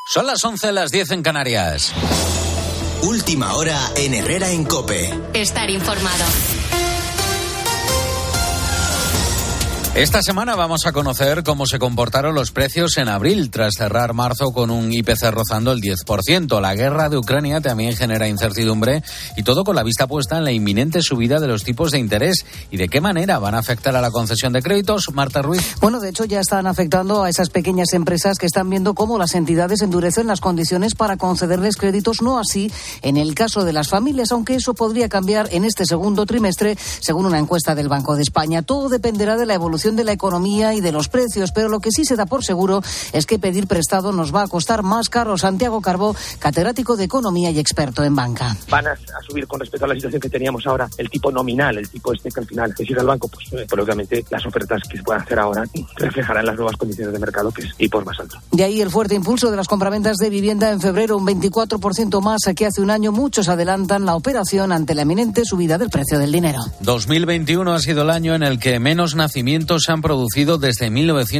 Son las 11, las 10 en Canarias. Última hora en Herrera en COPE. Estar informado. Esta semana vamos a conocer cómo se comportaron los precios en abril, tras cerrar marzo con un IPC rozando el 10%. La guerra de Ucrania también genera incertidumbre y todo con la vista puesta en la inminente subida de los tipos de interés. ¿Y de qué manera van a afectar a la concesión de créditos? Marta Ruiz. Bueno, de hecho ya están afectando a esas pequeñas empresas que están viendo cómo las entidades endurecen las condiciones para concederles créditos, no así en el caso de las familias, aunque eso podría cambiar en este segundo trimestre, según una encuesta del Banco de España. Todo dependerá de la evolución de la economía y de los precios, pero lo que sí se da por seguro es que pedir prestado nos va a costar más caro. Santiago Carbó, catedrático de Economía y experto en banca. Van a subir con respecto a la situación que teníamos ahora el tipo nominal, el tipo que al final decide el banco, pues obviamente las ofertas que se puedan hacer ahora reflejarán las nuevas condiciones de mercado, que es tipos más altos. De ahí el fuerte impulso de las compraventas de vivienda en febrero, un 24% más que hace un año. Muchos adelantan la operación ante la eminente subida del precio del dinero. 2021 ha sido el año en el que menos nacimientos se han producido desde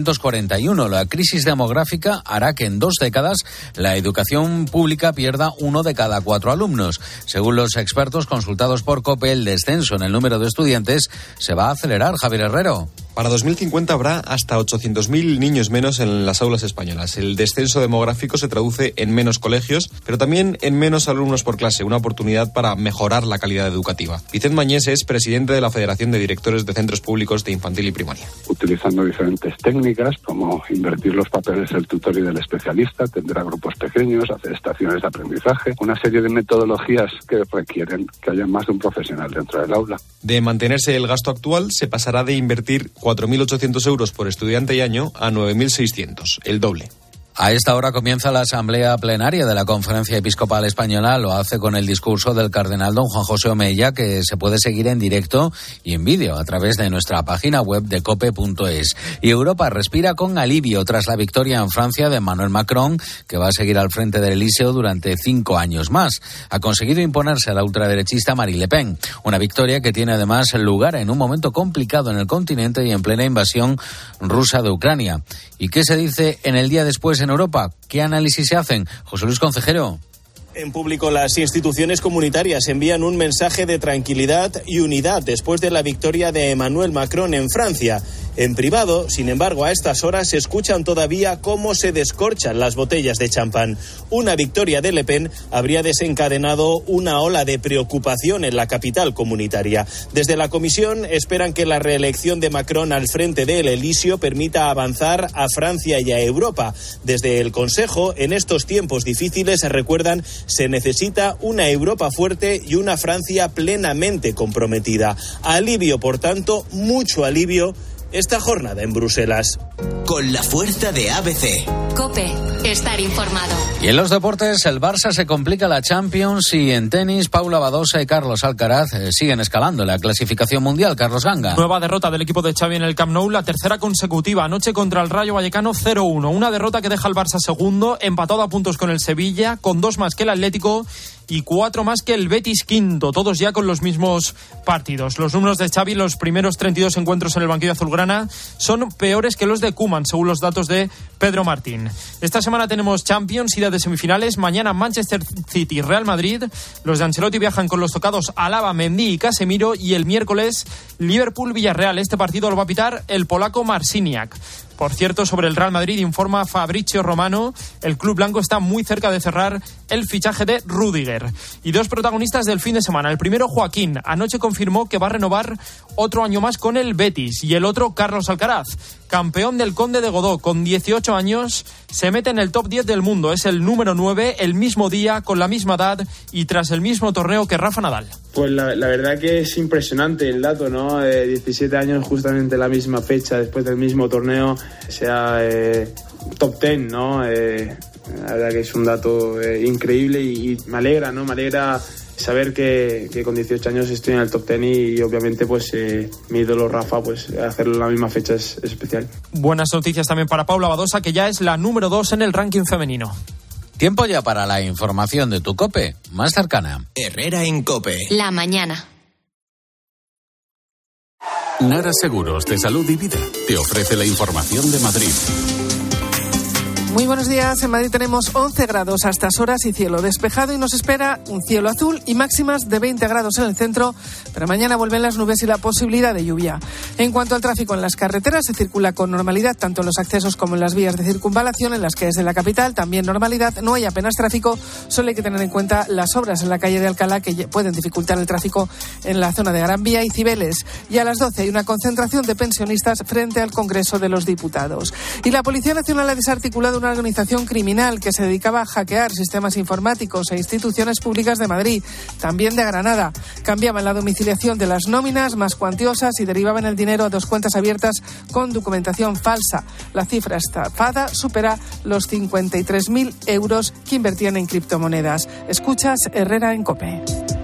1941. La crisis demográfica hará que en 2 décadas la educación pública pierda 1 de cada 4 alumnos. Según los expertos consultados por COPE, el descenso en el número de estudiantes se va a acelerar. Javier Herrero. Para 2050 habrá hasta 800.000 niños menos en las aulas españolas. El descenso demográfico se traduce en menos colegios, pero también en menos alumnos por clase, una oportunidad para mejorar la calidad educativa. Vicente Mañés es presidente de la Federación de Directores de Centros Públicos de Infantil y Primaria. Utilizando diferentes técnicas, como invertir los papeles del tutor y del especialista, atender a grupos pequeños, hacer estaciones de aprendizaje, una serie de metodologías que requieren que haya más de un profesional dentro del aula. De mantenerse el gasto actual, se pasará de invertir 4.800 euros por estudiante y año a 9.600, el doble. A esta hora comienza la asamblea plenaria de la Conferencia Episcopal Española. Lo hace con el discurso del cardenal don Juan José Omeya, que se puede seguir en directo y en vídeo a través de nuestra página web de cope.es. Y Europa respira con alivio tras la victoria en Francia de Emmanuel Macron, que va a seguir al frente del Elíseo durante 5 años más. Ha conseguido imponerse a la ultraderechista Marine Le Pen. Una victoria que tiene además lugar en un momento complicado en el continente y en plena invasión rusa de Ucrania. ¿Y qué se dice en el día después en Europa? ¿Qué análisis se hacen? José Luis Concejero. En público, las instituciones comunitarias envían un mensaje de tranquilidad y unidad después de la victoria de Emmanuel Macron en Francia. En privado, sin embargo, a estas horas se escuchan todavía cómo se descorchan las botellas de champán. Una victoria de Le Pen habría desencadenado una ola de preocupación en la capital comunitaria. Desde la Comisión esperan que la reelección de Macron al frente del Elíseo permita avanzar a Francia y a Europa. Desde el Consejo, en estos tiempos difíciles, recuerdan, se necesita una Europa fuerte y una Francia plenamente comprometida. Alivio, por tanto, mucho alivio, esta jornada en Bruselas. Con la fuerza de ABC. COPE, estar informado. Y en los deportes, el Barça se complica la Champions y en tenis, Paula Badosa y Carlos Alcaraz siguen escalando la clasificación mundial. Carlos Ganga. Nueva derrota del equipo de Xavi en el Camp Nou, la tercera consecutiva. Anoche contra el Rayo Vallecano 0-1. Una derrota que deja al Barça segundo, empatado a puntos con el Sevilla, con 2 más que el Atlético y 4 más que el Betis quinto, todos ya con los mismos partidos. Los números de Xavi, los primeros 32 encuentros en el banquillo azulgrana, son peores que los de Koeman, según los datos de Pedro Martín. Esta semana tenemos Champions, ida de semifinales. Mañana Manchester City, Real Madrid. Los de Ancelotti viajan con los tocados Alaba, Mendy y Casemiro. Y el miércoles Liverpool-Villarreal. Este partido lo va a pitar el polaco Marciniak. Por cierto, sobre el Real Madrid informa Fabrizio Romano, el club blanco está muy cerca de cerrar el fichaje de Rüdiger. Y 2 protagonistas del fin de semana. El primero, Joaquín. Anoche confirmó que va a renovar otro año más con el Betis. Y el otro, Carlos Alcaraz, campeón del Conde de Godó, con 18 años, se mete en el top 10 del mundo. Es el número 9, el mismo día, con la misma edad y tras el mismo torneo que Rafa Nadal. Pues la verdad que es impresionante el dato, ¿no? 17 años, justamente la misma fecha, después del mismo torneo, sea top 10, ¿no? La verdad que es un dato increíble y me alegra, ¿no? Me alegra saber que con 18 años estoy en el top 10 y obviamente pues mi ídolo Rafa, pues hacerlo en la misma fecha es especial. Buenas noticias también para Paula Badosa, que ya es la número 2 en el ranking femenino. Tiempo ya para la información de tu COPE más cercana. Herrera en COPE. La mañana. Nara Seguros de Salud y Vida te ofrece la información de Madrid. Muy buenos días. En Madrid tenemos 11 grados a estas horas y cielo despejado, y nos espera un cielo azul y máximas de 20 grados en el centro, pero mañana vuelven las nubes y la posibilidad de lluvia. En cuanto al tráfico en las carreteras, se circula con normalidad tanto en los accesos como en las vías de circunvalación, en las que desde la capital también normalidad, no hay apenas tráfico, solo hay que tener en cuenta las obras en la calle de Alcalá que pueden dificultar el tráfico en la zona de Gran Vía y Cibeles. Y a las 12 hay una concentración de pensionistas frente al Congreso de los Diputados. Y la Policía Nacional ha desarticulado una organización criminal que se dedicaba a hackear sistemas informáticos e instituciones públicas de Madrid, también de Granada. Cambiaban la domiciliación de las nóminas más cuantiosas y derivaban el dinero a 2 cuentas abiertas con documentación falsa. La cifra estafada supera los 53.000 euros que invertían en criptomonedas. Escuchas Herrera en COPE.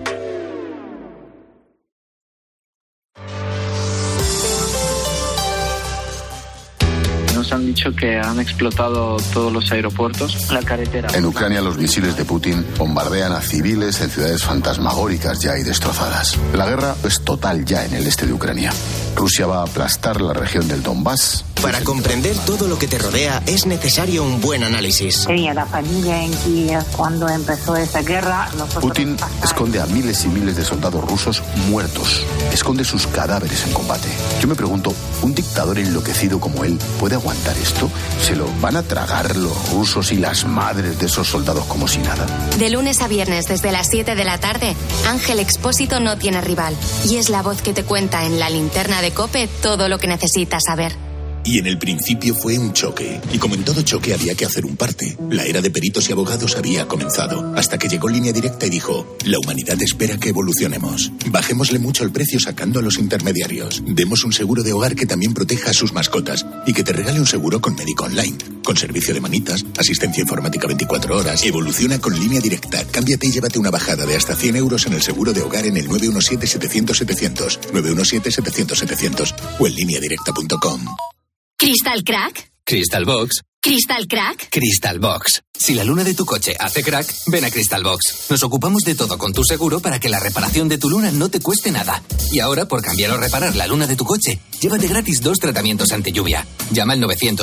Nos han dicho que han explotado todos los aeropuertos, la carretera. En Ucrania, los misiles de Putin bombardean a civiles en ciudades fantasmagóricas ya y destrozadas. La guerra es total ya en el este de Ucrania. Rusia va a aplastar la región del Donbass. Para comprender todo lo que te rodea es necesario un buen análisis. Tenía la familia en Kiev cuando empezó esa guerra. Putin esconde a miles y miles de soldados rusos muertos. Esconde sus cadáveres en combate. Yo me pregunto, ¿un dictador enloquecido como él puede aguantar esto? ¿Se lo van a tragar los rusos y las madres de esos soldados como si nada? De lunes a viernes desde las 7 de la tarde, Ángel Expósito no tiene rival. Y es la voz que te cuenta en la linterna de COPE todo lo que necesitas saber. Y en el principio fue un choque. Y como en todo choque había que hacer un parte. La era de peritos y abogados había comenzado. Hasta que llegó Línea Directa y dijo: la humanidad espera que evolucionemos. Bajémosle mucho el precio sacando a los intermediarios. Demos un seguro de hogar que también proteja a sus mascotas. Y que te regale un seguro con médico online. Con servicio de manitas, asistencia informática 24 horas. Evoluciona con Línea Directa. Cámbiate y llévate una bajada de hasta 100 euros en el seguro de hogar en el 917-700-700. 917-700-700. O en lineadirecta.com. ¿Crystal Crack? Crystal Box. ¿Crystal Crack? Crystal Box. Si la luna de tu coche hace crack, ven a Crystal Box. Nos ocupamos de todo con tu seguro para que la reparación de tu luna no te cueste nada. Y ahora, por cambiar o reparar la luna de tu coche, llévate gratis 2 tratamientos ante lluvia. Llama al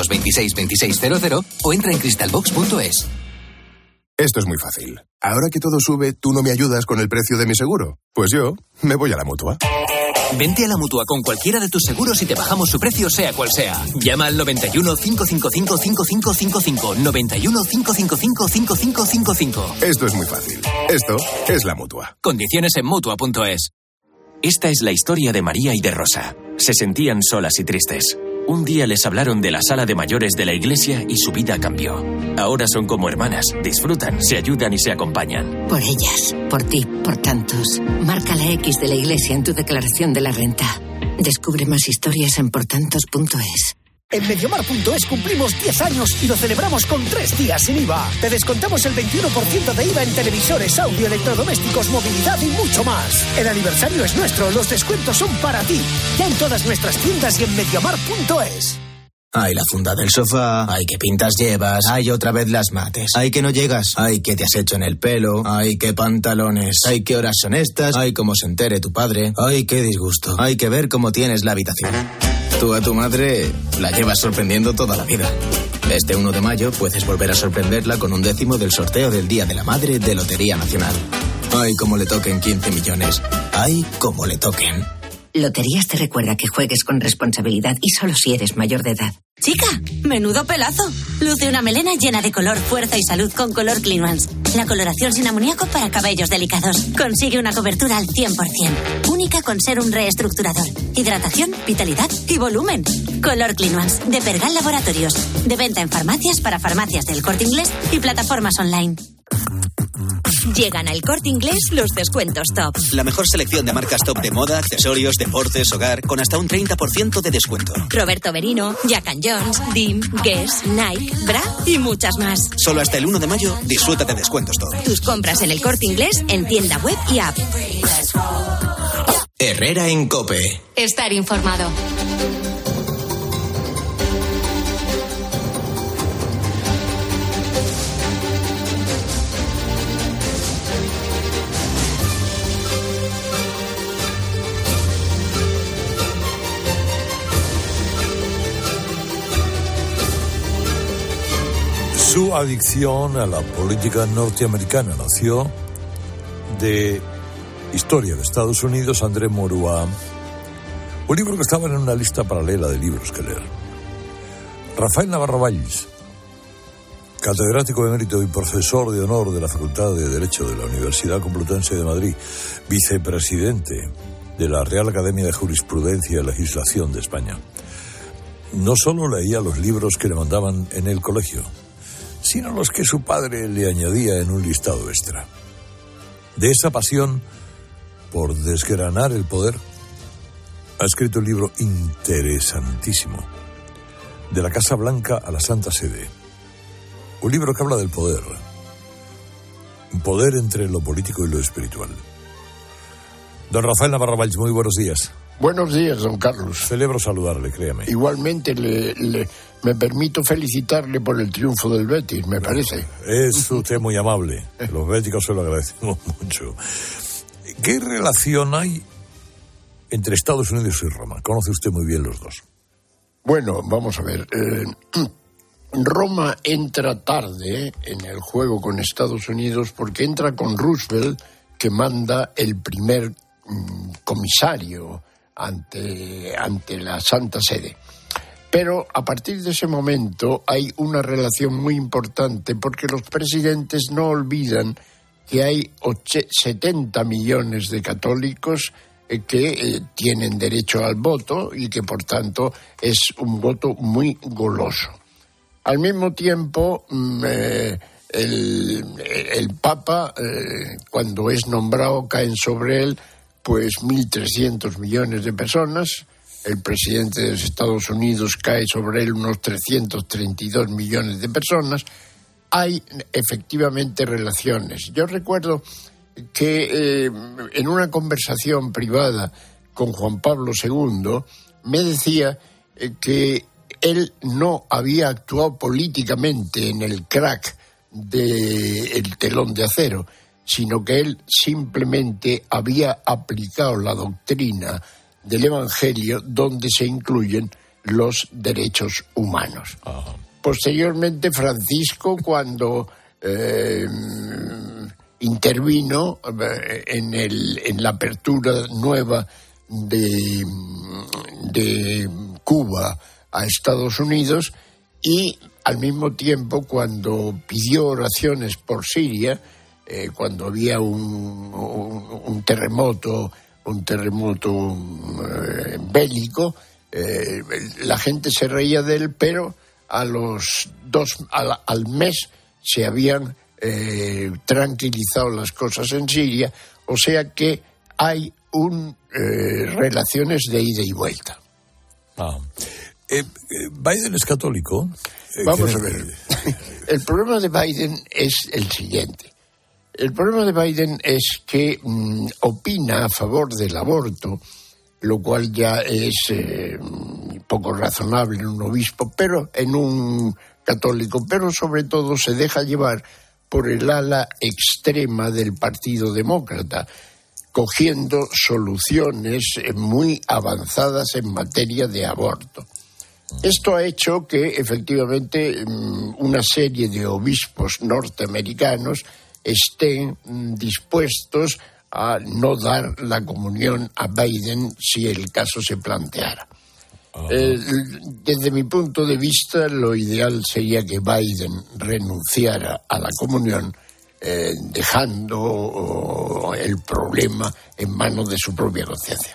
926-2600 o entra en crystalbox.es. Esto es muy fácil. Ahora que todo sube, ¿tú no me ayudas con el precio de mi seguro? Pues yo me voy a la Mutua. Vente a la Mutua con cualquiera de tus seguros y te bajamos su precio sea cual sea. Llama al 91 555 5555. 91 555 5555. Esto es muy fácil. Esto es la Mutua. Condiciones en Mutua.es. Esta es la historia de María y de Rosa. Se sentían solas y tristes. Un día les hablaron de la sala de mayores de la iglesia y su vida cambió. Ahora son como hermanas, disfrutan, se ayudan y se acompañan. Por ellas, por ti, por tantos. Marca la X de la iglesia en tu declaración de la renta. Descubre más historias en portantos.es. En Mediamar.es cumplimos 10 años y lo celebramos con 3 días sin IVA. Te descontamos el 21% de IVA en televisores, audio, electrodomésticos, movilidad y mucho más. El aniversario es nuestro, los descuentos son para ti. Ya en todas nuestras tiendas y en Mediamar.es. Ay, la funda del sofá. Ay, qué pintas llevas. Ay, otra vez las mates. Ay, que no llegas. Ay, que te has hecho en el pelo. Ay, qué pantalones. Ay, qué horas son estas. Ay, cómo se entere tu padre. Ay, qué disgusto. Hay que ver cómo tienes la habitación. Tú a tu madre la llevas sorprendiendo toda la vida. Este 1 de mayo puedes volver a sorprenderla con 1/10 del sorteo del Día de la Madre de Lotería Nacional. Ay, cómo le toquen 15 millones. Ay, cómo le toquen. Loterías te recuerda que juegues con responsabilidad y solo si eres mayor de edad. Chica, menudo pelazo. Luce una melena llena de color, fuerza y salud con Color Clean Ones. La coloración sin amoníaco para cabellos delicados. Consigue una cobertura al 100%. Única con serum reestructurador. Hidratación, vitalidad y volumen. Color Clean Ones, de Pergal Laboratorios. De venta en farmacias para farmacias del Corte Inglés y plataformas online. Llegan al Corte Inglés los descuentos top. La mejor selección de marcas top de moda, accesorios, deportes, hogar, con hasta un 30% de descuento. Roberto Merino, Jack & Jones, Dim, Guess, Nike, Bra y muchas más. Solo hasta el 1 de mayo disfruta de descuentos top. Tus compras en el Corte Inglés en tienda web y app. Herrera en COPE. Estar informado. Su adicción a la política norteamericana nació de Historia de Estados Unidos, André Maurois, un libro que estaba en una lista paralela de libros que leer. Rafael Navarro Valls, catedrático emérito y profesor de honor de la Facultad de Derecho de la Universidad Complutense de Madrid, vicepresidente de la Real Academia de Jurisprudencia y Legislación de España, no solo leía los libros que le mandaban en el colegio, sino los que su padre le añadía en un listado extra. De esa pasión por desgranar el poder, ha escrito un libro interesantísimo, De la Casa Blanca a la Santa Sede. Un libro que habla del poder, un poder entre lo político y lo espiritual. Don Rafael Navarro Valls, muy buenos días. Buenos días, don Carlos. Celebro saludarle, créame. Igualmente me permito felicitarle por el triunfo del Betis, me parece. Es usted muy amable. Los béticos se lo agradecemos mucho. ¿Qué relación hay entre Estados Unidos y Roma? Conoce usted muy bien los dos. Bueno, vamos a ver. Roma entra tarde en el juego con Estados Unidos porque entra con Roosevelt, que manda el primer comisario ante la Santa Sede. Pero a partir de ese momento hay una relación muy importante porque los presidentes no olvidan que hay 70 millones de católicos que tienen derecho al voto y que por tanto es un voto muy goloso. Al mismo tiempo, el Papa, cuando es nombrado, caen sobre él pues 1.300 millones de personas. El presidente de los Estados Unidos cae sobre él unos 332 millones de personas. Hay efectivamente relaciones. Yo recuerdo que en una conversación privada con Juan Pablo II me decía que él no había actuado políticamente en el crack del telón de acero, sino que él simplemente había aplicado la doctrina del Evangelio donde se incluyen los derechos humanos. Posteriormente, Francisco, cuando intervino en la apertura nueva de Cuba a Estados Unidos, y al mismo tiempo cuando pidió oraciones por Siria, cuando había un terremoto bélico, la gente se reía de él, pero al mes se habían tranquilizado las cosas en Siria, o sea que hay relaciones de ida y vuelta. ¿Biden es católico? Vamos a ver. El problema de Biden es el siguiente. El problema de Biden es que opina a favor del aborto, lo cual ya es poco razonable en un obispo, pero en un católico, pero sobre todo se deja llevar por el ala extrema del Partido Demócrata, cogiendo soluciones muy avanzadas en materia de aborto. Esto ha hecho que, efectivamente, una serie de obispos norteamericanos estén dispuestos a no dar la comunión a Biden si el caso se planteara. Desde mi punto de vista, lo ideal sería que Biden renunciara a la comunión, dejando el problema en manos de su propia conciencia.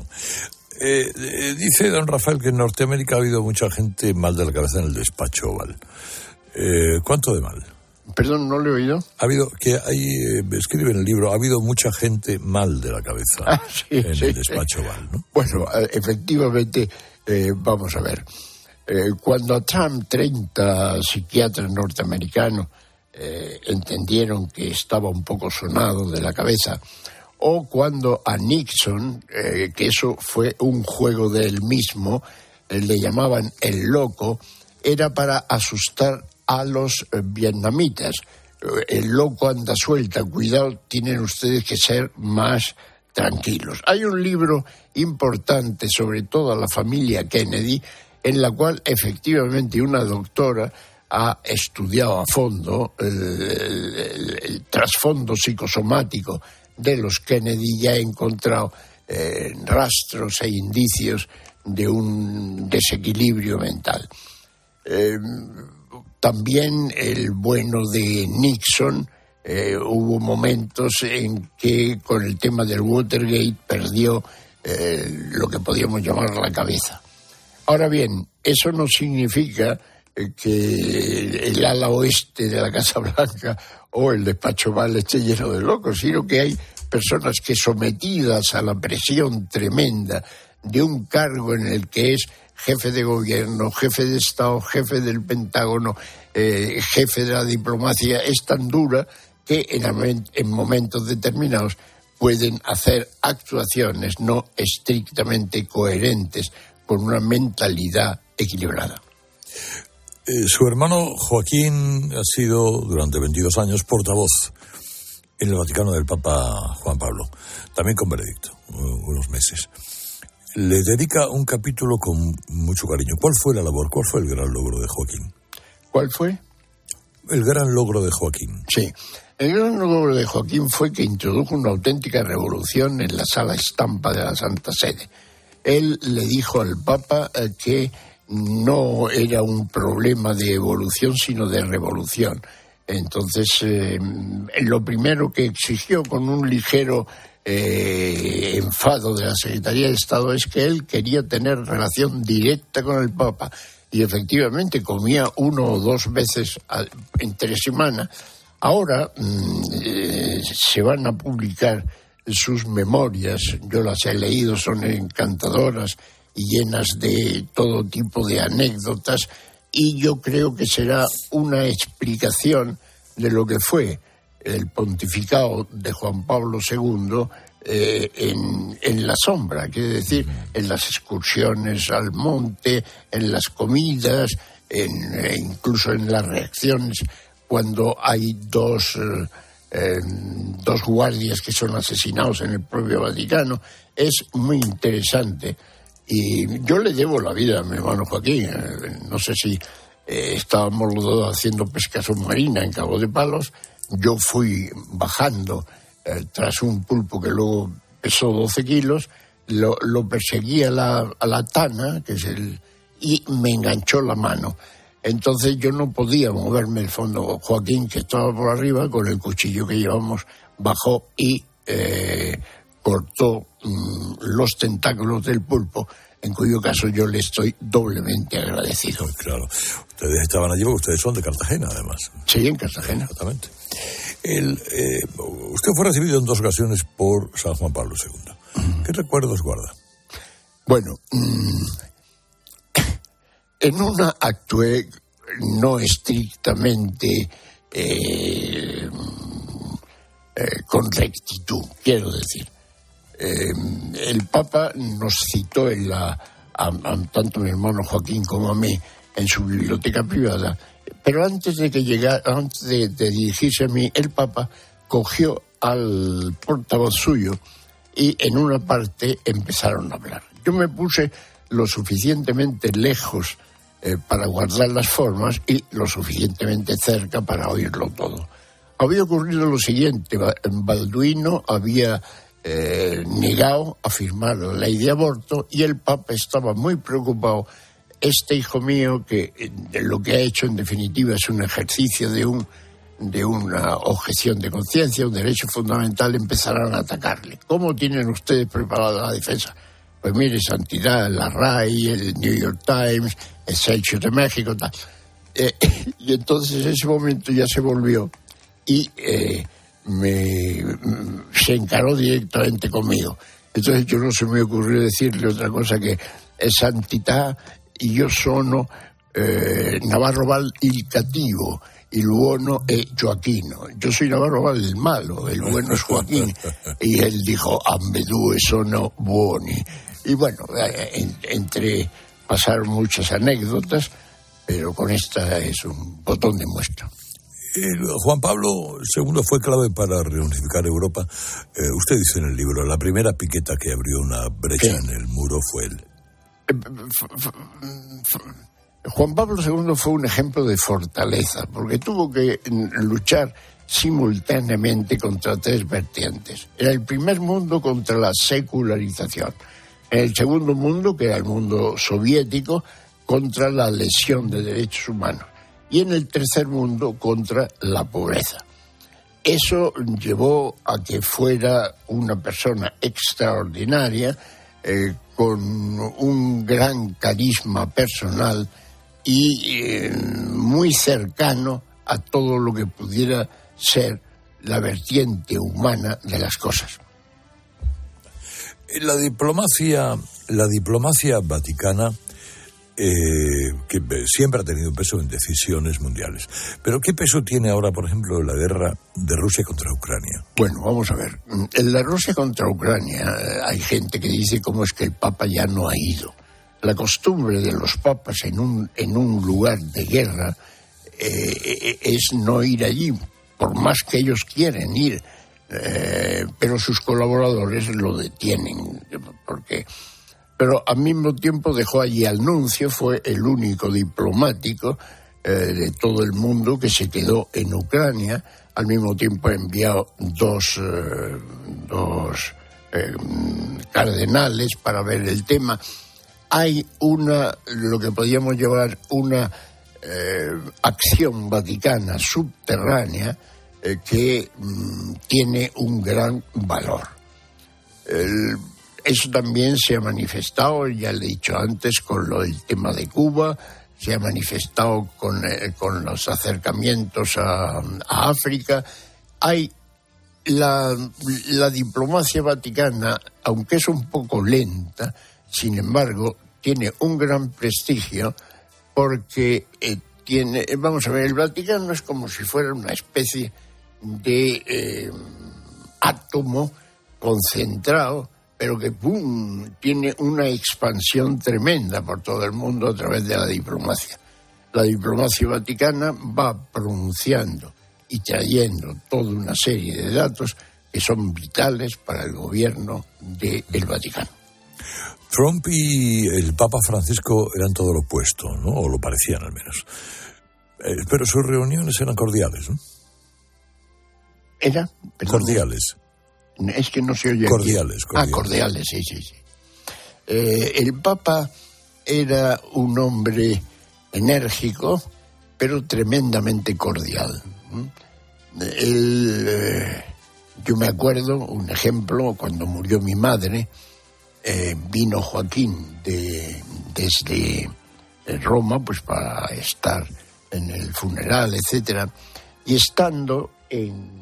Dice don Rafael que en Norteamérica ha habido mucha gente mal de la cabeza en el despacho Oval. ¿Cuánto de mal? Perdón, no lo he oído. Ha habido, escribe en el libro, ha habido mucha gente mal de la cabeza el despacho Oval, ¿no? Bueno, efectivamente, vamos a ver. Cuando a Trump 30 psiquiatras norteamericanos entendieron que estaba un poco sonado de la cabeza, o cuando a Nixon, que eso fue un juego de él mismo, le llamaban el loco, era para asustar a los vietnamitas. El loco anda suelta, cuidado, tienen ustedes que ser más tranquilos. Hay un libro importante sobre toda la familia Kennedy, en la cual efectivamente una doctora ha estudiado a fondo el trasfondo psicosomático de los Kennedy y ha encontrado rastros e indicios de un desequilibrio mental. También el bueno de Nixon, hubo momentos en que con el tema del Watergate perdió lo que podríamos llamar la cabeza. Ahora bien, eso no significa que el ala oeste de la Casa Blanca o el despacho Oval esté lleno de locos, sino que hay personas que, sometidas a la presión tremenda de un cargo en el que es jefe de gobierno, jefe de Estado, jefe del Pentágono, jefe de la diplomacia, es tan dura que en momentos determinados pueden hacer actuaciones no estrictamente coherentes con una mentalidad equilibrada. Su hermano Joaquín ha sido durante 22 años portavoz en el Vaticano del Papa Juan Pablo, también con Benedicto, unos meses. Le dedica un capítulo con mucho cariño. ¿Cuál fue la labor? ¿Cuál fue el gran logro de Joaquín? ¿Cuál fue? El gran logro de Joaquín. Sí, el gran logro de Joaquín fue que introdujo una auténtica revolución en la sala estampa de la Santa Sede. Él le dijo al Papa que no era un problema de evolución, sino de revolución. Entonces, lo primero que exigió con un ligero enfado de la Secretaría de Estado es que él quería tener relación directa con el Papa. Y efectivamente comía 1 o 2 veces entre semana. Ahora se van a publicar sus memorias, yo las he leído, son encantadoras y llenas de todo tipo de anécdotas, y yo creo que será una explicación de lo que fue el pontificado de Juan Pablo II en la sombra, quiere decir, en las excursiones al monte, en las comidas, incluso en las reacciones cuando hay dos guardias que son asesinados en el propio Vaticano. Es muy interesante. Y yo le debo la vida a mi hermano Joaquín. No sé si estábamos los dos haciendo pesca submarina en Cabo de Palos. Yo fui bajando tras un pulpo que luego pesó 12 kilos. Lo perseguí a la tana, y me enganchó la mano. Entonces yo no podía moverme el fondo. Joaquín, que estaba por arriba, con el cuchillo que llevamos, bajó y cortó los tentáculos del pulpo, en cuyo caso yo le estoy doblemente agradecido. Claro. Ustedes estaban allí porque ustedes son de Cartagena, además. Sí, en Cartagena. Exactamente. Usted fue recibido en 2 ocasiones por San Juan Pablo II. ¿Qué recuerdos guarda? Bueno, en una actué no estrictamente con rectitud, quiero decir. El Papa nos citó tanto a mi hermano Joaquín como a mí en su biblioteca privada, pero antes de dirigirse a mí, el Papa cogió al portavoz suyo y en una parte empezaron a hablar. Yo me puse lo suficientemente lejos para guardar las formas y lo suficientemente cerca para oírlo todo. Había ocurrido lo siguiente: Balduino había negado a firmar la ley de aborto y el Papa estaba muy preocupado. Este hijo mío, que lo que ha hecho en definitiva es un ejercicio de una objeción de conciencia, un derecho fundamental, empezarán a atacarle. ¿Cómo tienen ustedes preparada la defensa? Pues mire, Santidad, la RAI, el New York Times, Excelsior de México, tal. Y entonces en ese momento ya se volvió y se encaró directamente conmigo. Entonces yo no se me ocurrió decirle otra cosa que Santità e io sono Navarro Val il cattivo, il buono è Gioacchino. Yo soy Navarro Val el malo, el bueno es Joaquín. Y él dijo, ambedue sono buoni. Y bueno, pasaron muchas anécdotas, pero con esta es un botón de muestra. Juan Pablo II fue clave para reunificar Europa. Usted dice en el libro, la primera piqueta que abrió una brecha en el muro fue él. Juan Pablo II fue un ejemplo de fortaleza, porque tuvo que luchar simultáneamente contra tres vertientes. En el primer mundo, contra la secularización. En el segundo mundo, que era el mundo soviético, contra la lesión de derechos humanos. Y en el tercer mundo, contra la pobreza. Eso llevó a que fuera una persona extraordinaria, con un gran carisma personal y muy cercano a todo lo que pudiera ser la vertiente humana de las cosas. La diplomacia vaticana, que siempre ha tenido peso en decisiones mundiales. Pero ¿qué peso tiene ahora, por ejemplo, la guerra de Rusia contra Ucrania? Bueno, vamos a ver. En la Rusia contra Ucrania hay gente que dice cómo es que el Papa ya no ha ido. La costumbre de los papas en un lugar de guerra es no ir allí, por más que ellos quieren ir, pero sus colaboradores lo detienen, pero al mismo tiempo dejó allí al nuncio, fue el único diplomático de todo el mundo que se quedó en Ucrania. Al mismo tiempo ha enviado dos cardenales para ver el tema. Hay lo que podríamos llamar una acción vaticana subterránea que tiene un gran valor. Eso también se ha manifestado, ya le he dicho antes, con el tema de Cuba, se ha manifestado con los acercamientos a África. Hay la diplomacia vaticana, aunque es un poco lenta, sin embargo, tiene un gran prestigio porque vamos a ver, el Vaticano es como si fuera una especie de átomo concentrado, pero que tiene una expansión tremenda por todo el mundo a través de la diplomacia. La diplomacia vaticana va pronunciando y trayendo toda una serie de datos que son vitales para el gobierno del Vaticano. Trump y el Papa Francisco eran todo lo opuesto, ¿no? O lo parecían al menos. Pero sus reuniones eran cordiales, ¿no? Cordiales. Es que no se oye cordiales. Cordiales, sí. El Papa era un hombre enérgico, pero tremendamente cordial. Yo me acuerdo, un ejemplo, cuando murió mi madre, vino Joaquín desde Roma, pues para estar en el funeral, etcétera, y estando en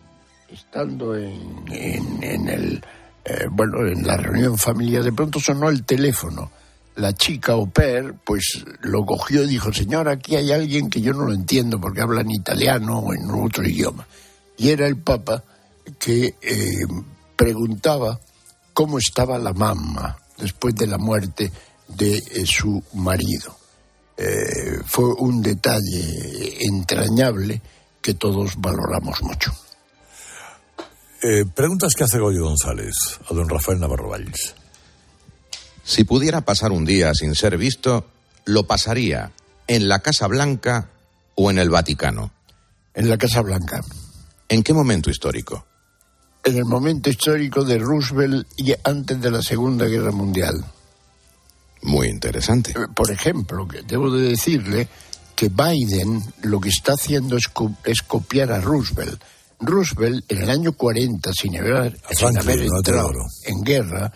la reunión familiar, de pronto sonó el teléfono. La chica au pair, pues lo cogió y dijo: señor, aquí hay alguien que yo no lo entiendo porque habla en italiano o en otro idioma. Y era el Papa que preguntaba cómo estaba la mamma después de la muerte de su marido. Fue un detalle entrañable que todos valoramos mucho. Preguntas que hace Goyo González a don Rafael Navarro Valls. Si pudiera pasar un día sin ser visto, ¿lo pasaría en la Casa Blanca o en el Vaticano? En la Casa Blanca. ¿En qué momento histórico? En el momento histórico de Roosevelt y antes de la Segunda Guerra Mundial. Muy interesante. Por ejemplo, que debo de decirle que Biden lo que está haciendo es copiar a Roosevelt. Roosevelt, en el año 40, sin haber entrado en guerra,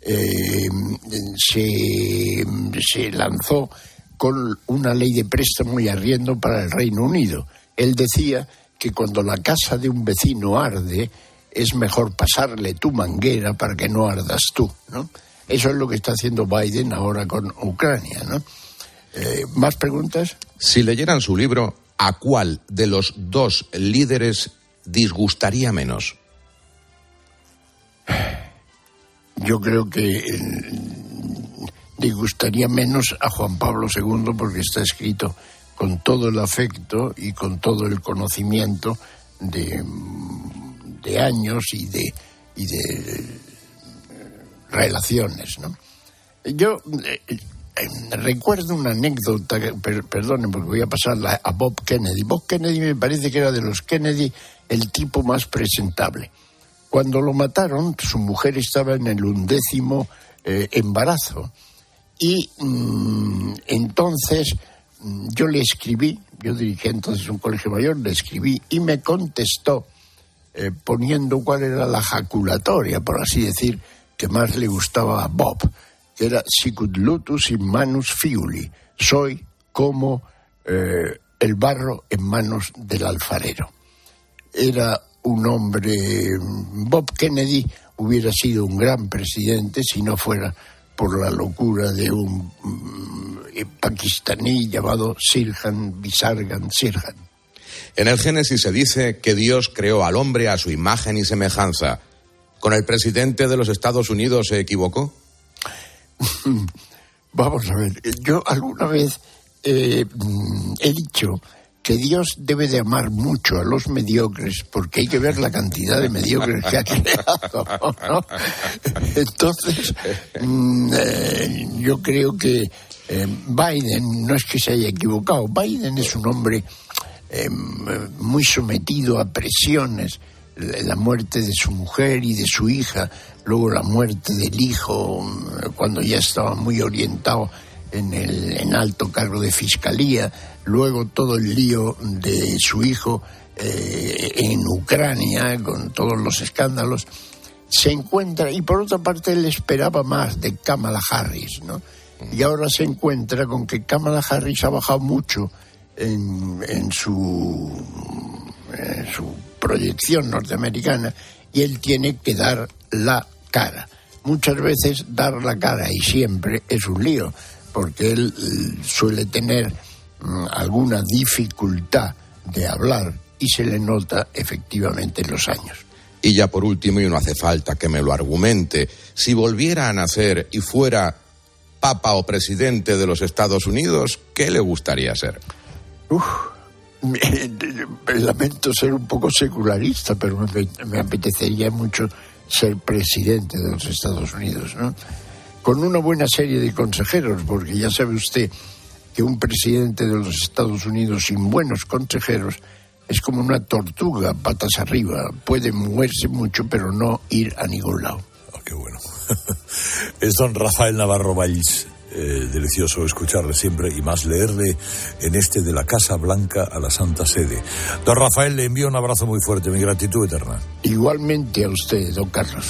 se lanzó con una ley de préstamo y arriendo para el Reino Unido. Él decía que cuando la casa de un vecino arde, es mejor pasarle tu manguera para que no ardas tú, ¿no? Eso es lo que está haciendo Biden ahora con Ucrania, ¿no? ¿Más preguntas? Si leyeran su libro, ¿a cuál de los dos líderes disgustaría menos? Yo creo que disgustaría menos a Juan Pablo II, porque está escrito con todo el afecto y con todo el conocimiento de años y de relaciones, ¿no? Yo recuerdo una anécdota, perdonen porque voy a pasarla a Bob Kennedy. Bob Kennedy me parece que era de los Kennedy el tipo más presentable. Cuando lo mataron, su mujer estaba en el 11º embarazo. Y entonces yo le escribí, yo dirigía entonces un colegio mayor, le escribí y me contestó poniendo cuál era la jaculatoria, por así decir, que más le gustaba a Bob, que era sicut lutus in manus fiuli, soy como el barro en manos del alfarero. Era un hombre, Bob Kennedy hubiera sido un gran presidente si no fuera por la locura de un pakistaní llamado Sirhan Visargan Sirhan. En el Génesis se dice que Dios creó al hombre a su imagen y semejanza. ¿Con el presidente de los Estados Unidos se equivocó? Vamos a ver, yo alguna vez he dicho que Dios debe de amar mucho a los mediocres porque hay que ver la cantidad de mediocres que ha creado, ¿no? Entonces, yo creo que Biden no es que se haya equivocado. Biden es un hombre muy sometido a presiones. La muerte de su mujer y de su hija, luego la muerte del hijo cuando ya estaba muy orientado en alto cargo de fiscalía, luego todo el lío de su hijo en Ucrania con todos los escándalos, se encuentra, y por otra parte él esperaba más de Kamala Harris, ¿no? Y ahora se encuentra con que Kamala Harris ha bajado mucho en su proyección norteamericana y él tiene que dar la cara. Muchas veces dar la cara, y siempre, es un lío, porque él suele tener alguna dificultad de hablar y se le nota efectivamente en los años. Y ya por último, y no hace falta que me lo argumente, si volviera a nacer y fuera papa o presidente de los Estados Unidos, ¿qué le gustaría ser? Lamento ser un poco secularista, pero me apetecería mucho ser presidente de los Estados Unidos, ¿no? Con una buena serie de consejeros, porque ya sabe usted que un presidente de los Estados Unidos sin buenos consejeros es como una tortuga, patas arriba. Puede moverse mucho, pero no ir a ningún lado. Oh, qué bueno. Es don Rafael Navarro Valls. Delicioso escucharle siempre y más leerle en este de la Casa Blanca a la Santa Sede. Don Rafael, le envío un abrazo muy fuerte, mi gratitud eterna. Igualmente a usted, don Carlos.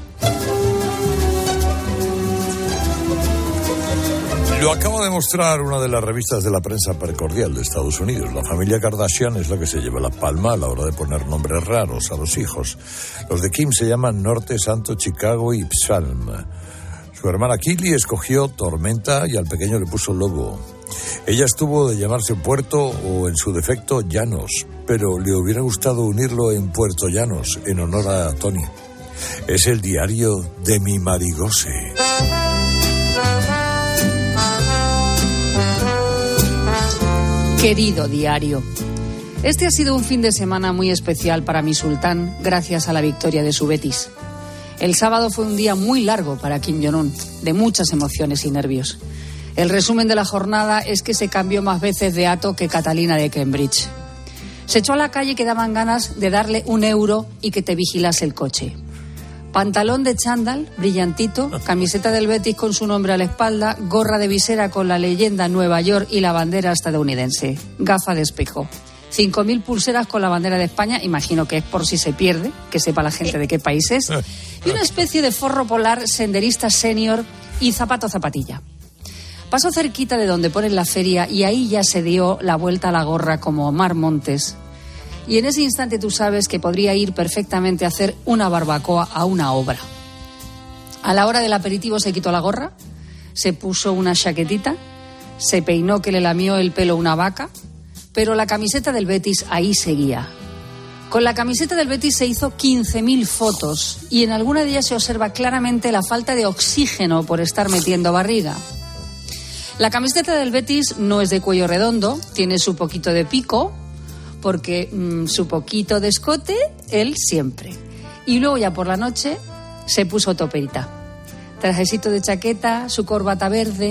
Lo acaba de mostrar una de las revistas de la prensa percordial de Estados Unidos. La familia Kardashian es la que se lleva la palma a la hora de poner nombres raros a los hijos. Los de Kim se llaman Norte, Santo, Chicago y Psalm. Su hermana Kylie escogió Tormenta y al pequeño le puso Lobo. Ella estuvo de llamarse Puerto o, en su defecto, Llanos, pero le hubiera gustado unirlo en Puerto Llanos, en honor a Tony. Es el diario de mi Marigose. Querido diario, este ha sido un fin de semana muy especial para mi sultán, gracias a la victoria de su Betis. El sábado fue un día muy largo para Kim Jong-un, de muchas emociones y nervios. El resumen de la jornada es que se cambió más veces de hato que Catalina de Cambridge. Se echó a la calle que daban ganas de darle €1 y que te vigilase el coche. Pantalón de chándal, brillantito, camiseta del Betis con su nombre a la espalda, gorra de visera con la leyenda Nueva York y la bandera estadounidense, gafa de espejo. 5.000 pulseras con la bandera de España, imagino que es por si se pierde, que sepa la gente de qué país es, y una especie de forro polar, senderista senior y zapatilla. Pasó cerquita de donde ponen la feria y ahí ya se dio la vuelta a la gorra como Omar Montes. Y en ese instante tú sabes que podría ir perfectamente a hacer una barbacoa a una obra. A la hora del aperitivo se quitó la gorra, se puso una chaquetita, se peinó que le lamió el pelo una vaca, pero la camiseta del Betis ahí seguía. Con la camiseta del Betis se hizo 15.000 fotos y en alguna de ellas se observa claramente la falta de oxígeno por estar metiendo barriga. La camiseta del Betis no es de cuello redondo, tiene su poquito de pico, porque su poquito de escote, él siempre. Y luego ya por la noche se puso toperita. Trajecito de chaqueta, su corbata verde,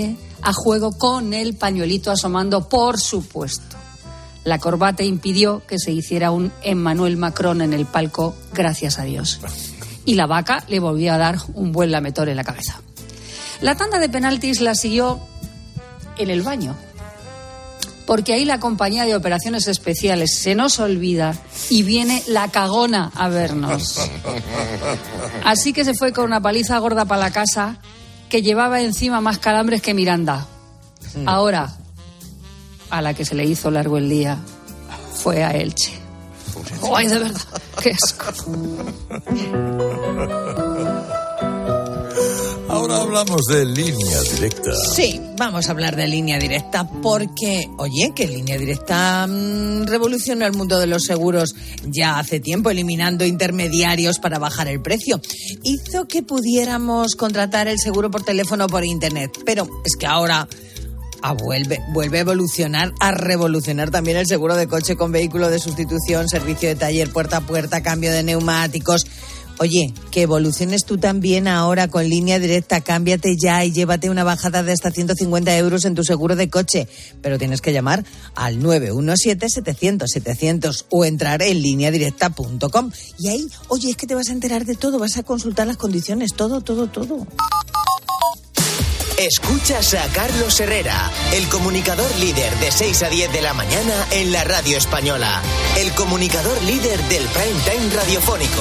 a juego con el pañuelito asomando, por supuesto. La corbata impidió que se hiciera un Emmanuel Macron en el palco, gracias a Dios. Y la vaca le volvió a dar un buen lametón en la cabeza. La tanda de penaltis la siguió en el baño, porque ahí la compañía de operaciones especiales se nos olvida y viene la cagona a vernos. Así que se fue con una paliza gorda para la casa, que llevaba encima más calambres que Miranda. Ahora, a la que se le hizo largo el día fue a Elche. ¡Ay, de verdad! ¡Qué asco! Ahora hablamos de Línea Directa. Sí, vamos a hablar de Línea Directa porque, oye, que Línea Directa revolucionó el mundo de los seguros ya hace tiempo, eliminando intermediarios para bajar el precio. Hizo que pudiéramos contratar el seguro por teléfono o por internet, pero es que ahora vuelve a evolucionar, a revolucionar también el seguro de coche con vehículo de sustitución, servicio de taller puerta a puerta, cambio de neumáticos. Oye, que evoluciones tú también ahora con Línea Directa. Cámbiate ya y llévate una bajada de hasta 150 euros en tu seguro de coche. Pero tienes que llamar al 917-700-700 o entrar en lineadirecta.com. Y ahí, oye, es que te vas a enterar de todo, vas a consultar las condiciones, todo. Escuchas a Carlos Herrera, el comunicador líder de 6 a 10 de la mañana en la radio española. El comunicador líder del prime time radiofónico.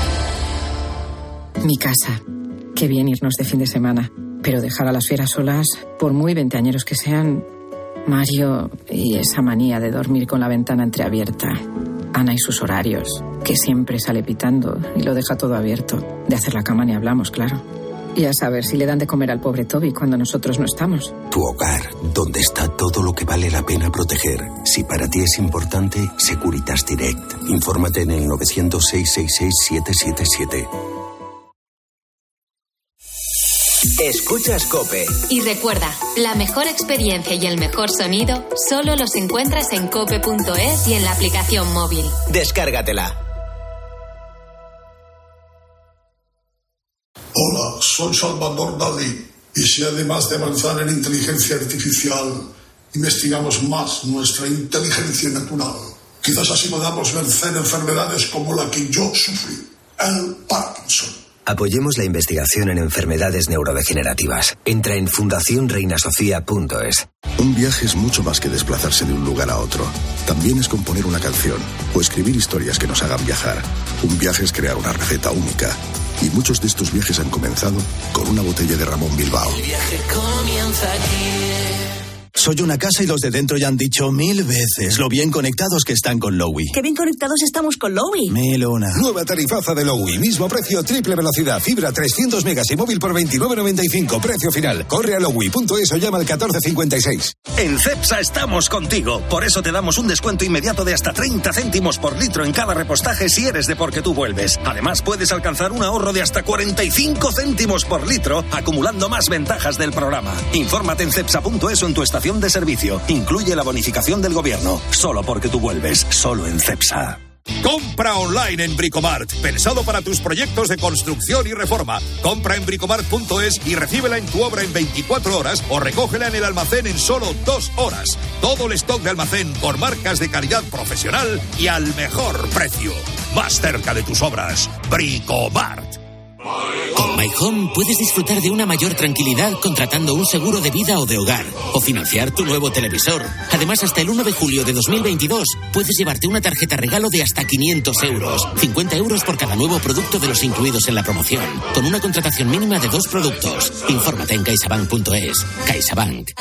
Mi casa. Qué bien irnos de fin de semana. Pero dejar a las fieras solas, por muy veinteañeros que sean, Mario y esa manía de dormir con la ventana entreabierta. Ana y sus horarios, que siempre sale pitando y lo deja todo abierto. De hacer la cama ni hablamos, claro. Y a saber si le dan de comer al pobre Toby cuando nosotros no estamos. Tu hogar, donde está todo lo que vale la pena proteger. Si para ti es importante, Securitas Direct. Infórmate en el 900-666-777. Escuchas COPE. Y recuerda, la mejor experiencia y el mejor sonido solo los encuentras en cope.es y en la aplicación móvil. Descárgatela. Hola, soy Salvador Dalí. Y si además de avanzar en inteligencia artificial, investigamos más nuestra inteligencia natural, quizás así podamos vencer enfermedades como la que yo sufrí, el Parkinson. Apoyemos la investigación en enfermedades neurodegenerativas. Entra en fundacionreinasofía.es. Un viaje es mucho más que desplazarse de un lugar a otro. También es componer una canción o escribir historias que nos hagan viajar. Un viaje es crear una receta única. Y muchos de estos viajes han comenzado con una botella de Ramón Bilbao. El viaje comienza aquí. Soy una casa y los de dentro ya han dicho 1000 veces lo bien conectados que están con Lowy. ¡Qué bien conectados estamos con Lowy! Melona. Nueva tarifaza de Lowy. Mismo precio, triple velocidad, fibra 300 megas y móvil por 29,95. Precio final. Corre a lowy.es o llama al 1456. En Cepsa estamos contigo. Por eso te damos un descuento inmediato de hasta 30 céntimos por litro en cada repostaje si eres de Porque Tú Vuelves. Además, puedes alcanzar un ahorro de hasta 45 céntimos por litro, acumulando más ventajas del programa. Infórmate en cepsa.es o en tu estación de servicio. Incluye la bonificación del gobierno. Solo Porque Tú Vuelves. Solo en Cepsa. Compra online en Bricomart, pensado para tus proyectos de construcción y reforma. Compra en bricomart.es y recíbela en tu obra en 24 horas o recógela en el almacén en solo 2 horas. Todo el stock de almacén por marcas de calidad profesional y al mejor precio. Más cerca de tus obras. Bricomart. Con My Home puedes disfrutar de una mayor tranquilidad contratando un seguro de vida o de hogar o financiar tu nuevo televisor. Además, hasta el 1 de julio de 2022 puedes llevarte una tarjeta regalo de hasta 500 euros. 50 euros por cada nuevo producto de los incluidos en la promoción, con una contratación mínima de 2 productos. Infórmate en caixabank.es. CaixaBank.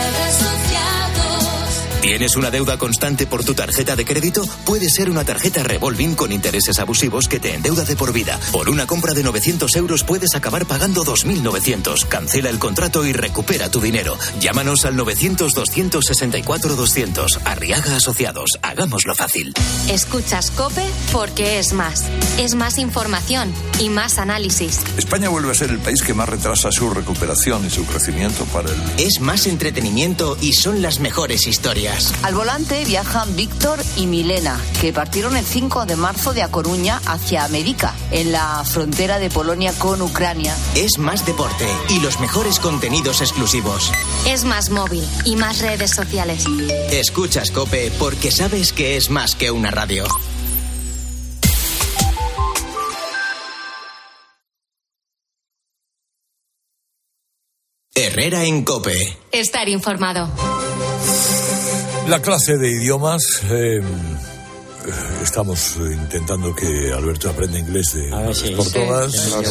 ¿Tienes una deuda constante por tu tarjeta de crédito? Puede ser una tarjeta revolving con intereses abusivos que te endeuda de por vida. Por una compra de 900 euros puedes acabar pagando 2.900. Cancela el contrato y recupera tu dinero. Llámanos al 900-264-200. Arriaga Asociados. Hagámoslo fácil. Escuchas COPE porque es más. Es más información y más análisis. España vuelve a ser el país que más retrasa su recuperación y su crecimiento para el... Es más entretenimiento y son las mejores historias. horas. Al volante viajan Víctor y Milena, que partieron el 5 de marzo de A Coruña hacia América, en la frontera de Polonia con Ucrania. Es más deporte y los mejores contenidos exclusivos. Es más móvil y más redes sociales. Escuchas COPE porque sabes que es más que una radio. Herrera en COPE. Estar informado. La clase de idiomas, estamos intentando que Alberto aprenda inglés de una vez por todas,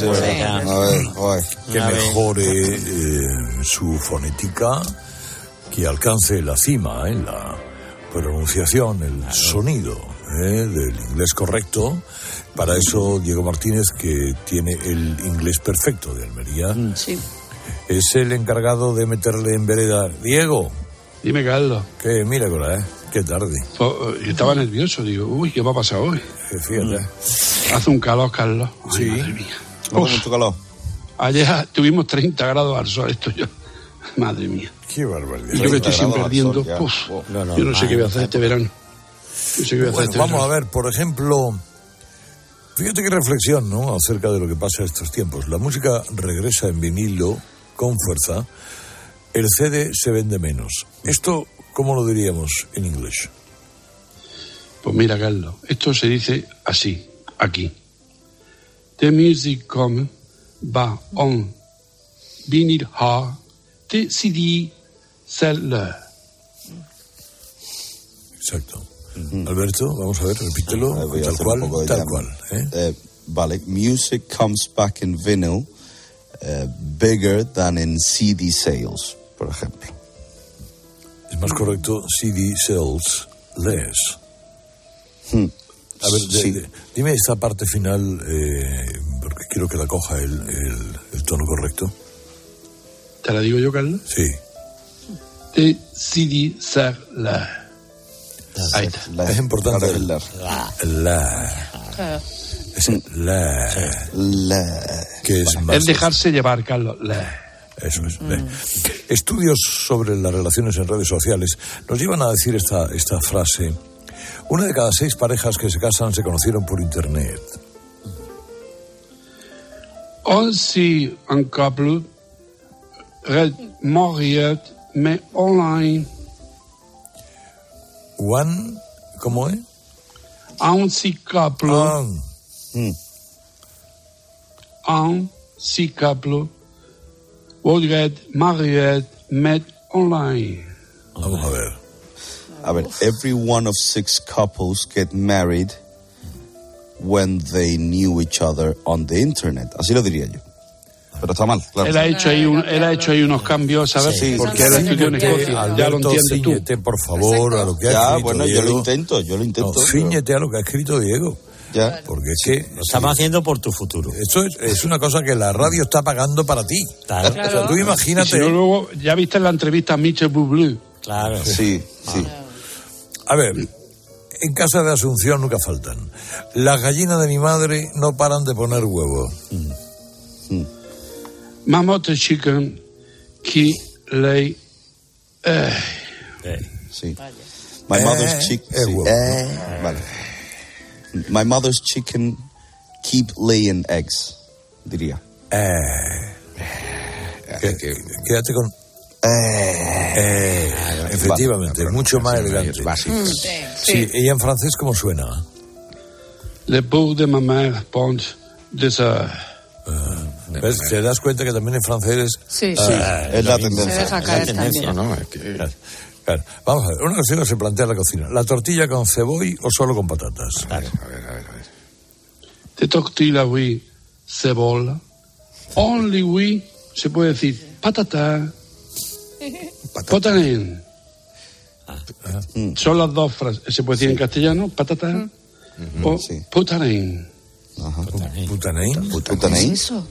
que mejore su fonética, que alcance la cima en la pronunciación, el sonido del inglés correcto. Para eso Diego Martínez, que tiene el inglés perfecto de Almería, es el encargado de meterle en vereda. Diego. Dime, Carlos. Que mira, qué tarde. Yo estaba nervioso, digo, uy, ¿qué va a pasar hoy? Fíjate. Hace un calor, Carlos. Ay, sí. Madre mía. Mucho calor. Ayer tuvimos 30 grados al sol, esto yo. Madre mía. Qué barbaridad. Y yo que estoy siempre ardiendo. Yo no sé qué voy a hacer este verano. Vamos a ver, por ejemplo, fíjate qué reflexión, ¿no?, acerca de lo que pasa estos tiempos. La música regresa en vinilo con fuerza. El CD se vende menos. ¿Esto cómo lo diríamos en inglés? Pues mira, Carlos, esto se dice así, aquí. The music come va on vinyl ha the CD seller. Exacto. Alberto, vamos a ver, repítelo, tal cual. Vale, music comes back in vinyl bigger than in CD sales, por ejemplo. Es más correcto, CD sales less. A ver, dime esta parte final, porque quiero que la coja el tono correcto. ¿Te la digo yo, Carlos? Sí. The CD seller. Ahí está. Es importante el que es más. Es dejarse llevar, Carlos. Eso es. Estudios sobre las relaciones en redes sociales nos llevan a decir esta frase: 1 de cada 6 parejas que se casan se conocieron por internet. Aussi un couple red marié mais online. One, ¿cómo es? Un couple. Un couple red marié mais online. Vamos a ver. A ver, every one of 6 couples get married when they knew each other on the internet. Así lo diría yo. Pero está mal, claro. Él ha hecho ahí unos cambios, ¿sabes? Sí, porque él estudió en Escocia. Alberto, ya lo entiendes tú. Cíñete, por favor, a lo que ha escrito bueno, Diego. yo lo intento. No, cíñete a lo que ha escrito Diego. Ya. Porque es que... Lo estamos haciendo por tu futuro. Esto es una cosa que la radio está pagando para ti. Claro. O sea, tú imagínate... Y si no, luego, ya viste la entrevista a Michel Bublé. Claro. Sí. A ver, en casa de Asunción nunca faltan. Las gallinas de mi madre no paran de poner huevos. Mamotte chicken qui lay Sí. My mother's chicken. Vale. My mother's chicken keep laying eggs, diría. Quédate con... efectivamente, mucho más elegante. Sí, y en francés, ¿cómo suena? Le beau de ma mère pond de sa... ¿Ves? ¿Te das cuenta que también en francés Sí. Es la tendencia. Se deja caer también. ¿no? Claro. Vamos a ver, una cuestión que se plantea en la cocina. ¿La tortilla con cebolla o solo con patatas? Claro. A ver. De tortilla, oui, cebolla. Only, oui, se puede decir patata. Potanen. Son las dos frases. Se puede decir en castellano, patata o putanen. ¿Putanen? ¿Putanen? Eso.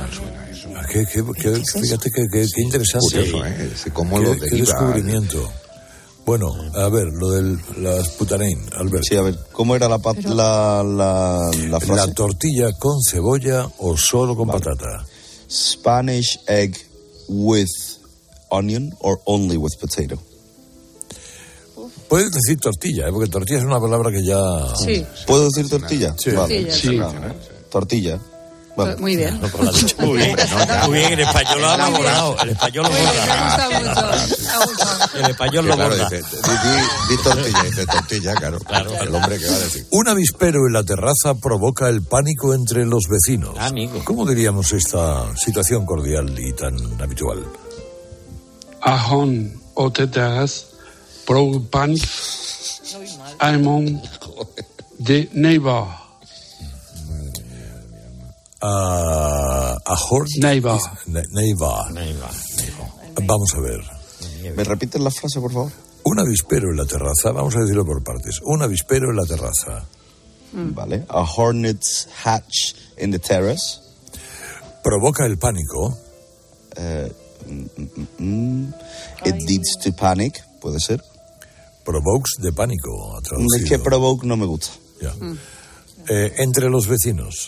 Fíjate qué interesante. Curioso, cómo lo qué deriva. descubrimiento. Bueno, a ver, lo de las putanen, Alberto. Sí, a ver, ¿cómo era la frase? ¿La tortilla con cebolla o solo con patata? Spanish egg with onion or only with potato? Puedes decir tortilla, porque tortilla es una palabra que ya... Sí. ¿Puedo decir tortilla? Sí. Vale. Sí. Tortilla. Vale. Muy bien. No, pero lo ha dicho muy bien. Muy bien, el español lo ha elaborado. El español lo Me borra. gusta mucho. El español lo borra. Di tortilla, dice tortilla, claro. El hombre que va a decir. Un avispero en la terraza provoca el pánico entre los vecinos. Amigo. ¿Cómo diríamos esta situación cordial y tan habitual? Ahorn o terrasse provoque panique among the neighbor. A horn... Neighbor. Neighbor. Vamos a ver. ¿Me repites la frase, por favor? Un avispero en la terraza, vamos a decirlo por partes. Un avispero en la terraza. Vale. A hornet's hatch in the terrace. Provoca el pánico. It leads to panic, puede ser. Provokes de pánico. Es que provoke no me gusta. Ya. Entre los vecinos.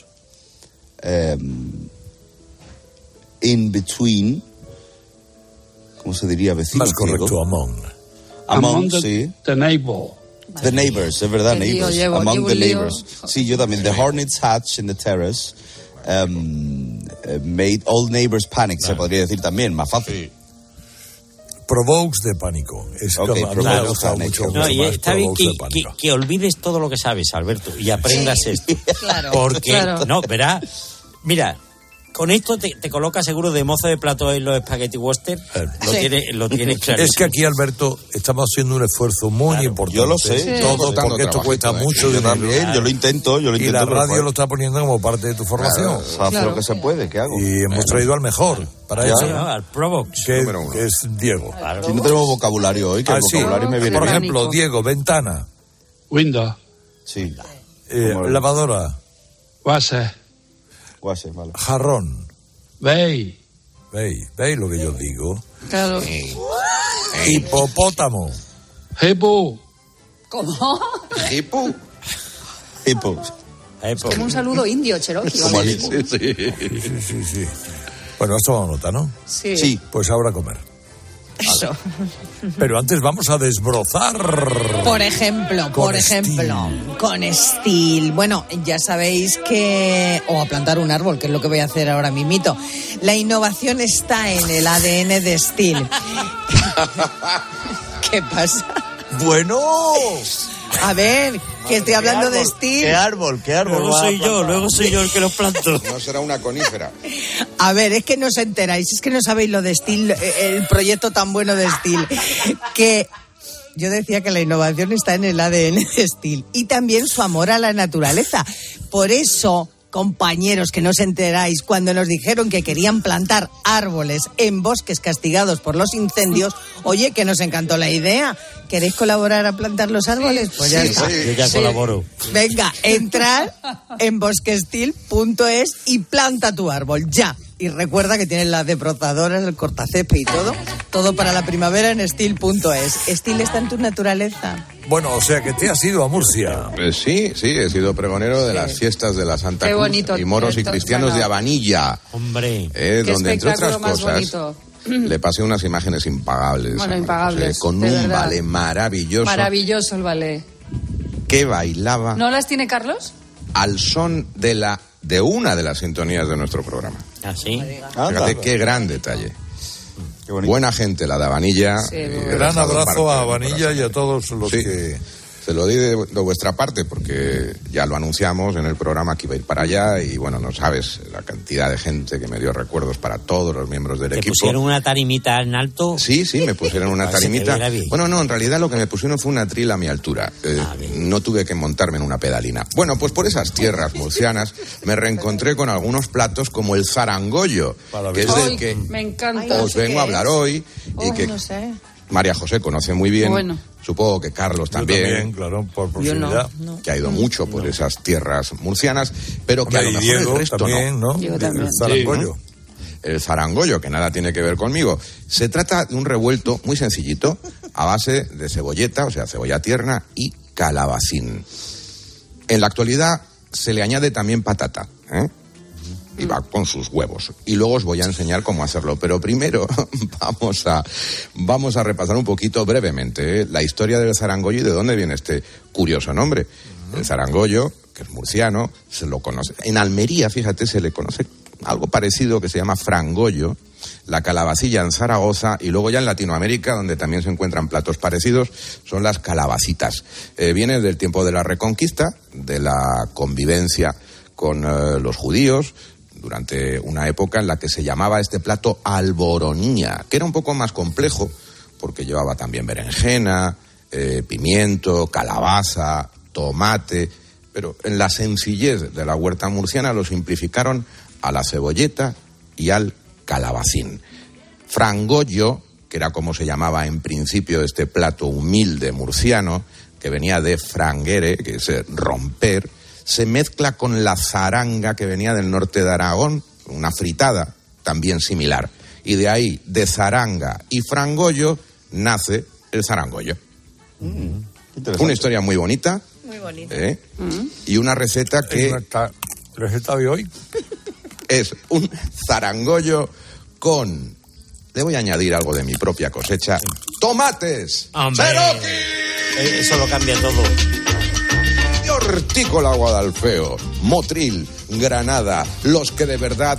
In between, ¿cómo se diría vecino? Más correcto, among. Among, sí. The neighbor. The neighbors, es verdad, neighbors. Llevo Among the lío. neighbors. Sí, yo también. The hornet's hatch in the terrace made all neighbors panic, se podría decir también, más fácil. Provokes de pánico. Es Ok, como, a mí me ha provokes gustado panic. mucho. No, y más está bien provokes de pánico. que olvides todo lo que sabes, Alberto, y aprendas esto. Claro. Porque, Claro. no, verás, mira, con esto te colocas seguro de mozo de plato en los spaghetti western. Lo tienes claro. Es que aquí, Alberto, estamos haciendo un esfuerzo muy importante. Yo lo sé. Todos, porque esto cuesta mucho Yo dinero. también, yo lo intento. Y la radio lo está poniendo como parte de tu formación. Haz lo que se puede, ¿qué hago? Y hemos traído al mejor para Ya. eso, No, al Provox. que es Diego. Si no tenemos vocabulario hoy, que el sí. vocabulario me viene Por bien. ejemplo, Diego, ventana, Window. Sí. lavadora, Wasser. Guase, vale. jarrón. Veis. ¿Veis lo que yo digo? Claro. Hipopótamo. Hebo. ¿Cómo? ¿Hipo? Hippo. Es como un saludo indio, cherokee. Como ¿vale? el- Sí. Bueno, esto va nota, ¿no? Sí. Sí. Pues ahora a comer. Eso. Pero antes vamos a desbrozar. Por ejemplo, con Steel. Bueno, ya sabéis que... O a plantar un árbol, que es lo que voy a hacer ahora mismito. La innovación está en el ADN de Steel. ¿Qué pasa? Bueno. A ver, que estoy hablando de Steel. ¿Qué árbol? Luego soy yo el que los planto. No será una conífera. A ver, es que no os enteráis, es que no sabéis lo de Steel, el proyecto tan bueno de Steel, que yo decía que la innovación está en el ADN de Steel y también su amor a la naturaleza. Por eso, compañeros, que no os enteráis, cuando nos dijeron que querían plantar árboles en bosques castigados por los incendios, oye, que nos encantó la idea. ¿Queréis colaborar a plantar los árboles? Pues ya está. Yo ya colaboro. Venga, entrad en bosquestil.es y planta tu árbol, ya. Y recuerda que tienen las desbrozadoras, el cortacésped y todo para la primavera en Steel.es. Steel está en tu naturaleza. Bueno, o sea que te has ido a Murcia. Sí, he sido pregonero de las fiestas de la Santa Qué Cruz bonito, y moros y cristianos bueno. de Habanilla. Hombre. Donde, entre otras espectáculo más cosas, bonito. le pasé unas imágenes impagables. Bueno, a impagables, con de un verdad. ballet maravilloso Maravilloso el ballet. que bailaba ¿No las tiene Carlos? al son de una de las sintonías de nuestro programa. ¿Ah, sí? Fíjate qué gran detalle. Buena gente la de Habanilla. Sí, Gran abrazo a Vanilla y a todos los que... Se lo di de vuestra parte porque ya lo anunciamos en el programa que iba a ir para allá y bueno, no sabes la cantidad de gente que me dio recuerdos para todos los miembros del ¿Te equipo. pusieron una tarimita en alto? Sí, me pusieron una Para que se te tarimita. viera bien. Bueno, no, en realidad lo que me pusieron fue un atril a mi altura. No tuve que montarme en una pedalina. Bueno, pues por esas tierras murcianas me reencontré con algunos platos como el zarangollo, que es del Ay, que me encanta. os vengo a hablar hoy y que No sé. María José conoce muy bien. Bueno. Supongo que Carlos Yo también. claro, por Yo no, proximidad. no. Que ha ido mucho por esas tierras murcianas, pero que a lo Hombre, y mejor el Diego resto también, ¿no? Diego también. El zarangollo. El zarangollo, que nada tiene que ver conmigo. Se trata de un revuelto muy sencillito, a base de cebolleta, o sea, cebolla tierna y calabacín. En la actualidad se le añade también patata, y va con sus huevos. Y luego os voy a enseñar cómo hacerlo. Pero primero vamos a repasar un poquito brevemente la historia del zarangollo y de dónde viene este curioso nombre. El zarangollo, que es murciano, se lo conoce. En Almería, fíjate, se le conoce algo parecido que se llama frangollo, la calabacilla en Zaragoza, y luego ya en Latinoamérica, donde también se encuentran platos parecidos, son las calabacitas. Viene del tiempo de la Reconquista, de la convivencia con los judíos, durante una época en la que se llamaba este plato alboronía, que era un poco más complejo, porque llevaba también berenjena, pimiento, calabaza, tomate, pero en la sencillez de la huerta murciana lo simplificaron a la cebolleta y al calabacín. Frangollo, que era como se llamaba en principio este plato humilde murciano, que venía de frangere, que es romper, se mezcla con la zaranga, que venía del norte de Aragón, una fritada también similar. Y de ahí, de zaranga y frangollo, nace el zarangollo. Una historia muy bonita. Muy bonita. Y una receta que... ¿Nuestra receta de hoy? Es un zarangollo con... Le voy a añadir algo de mi propia cosecha. ¡Tomates! ¡Hombre! ¡Cherokee! Eso lo cambia todo. Y hortícola Guadalfeo, Motril, Granada, los que de verdad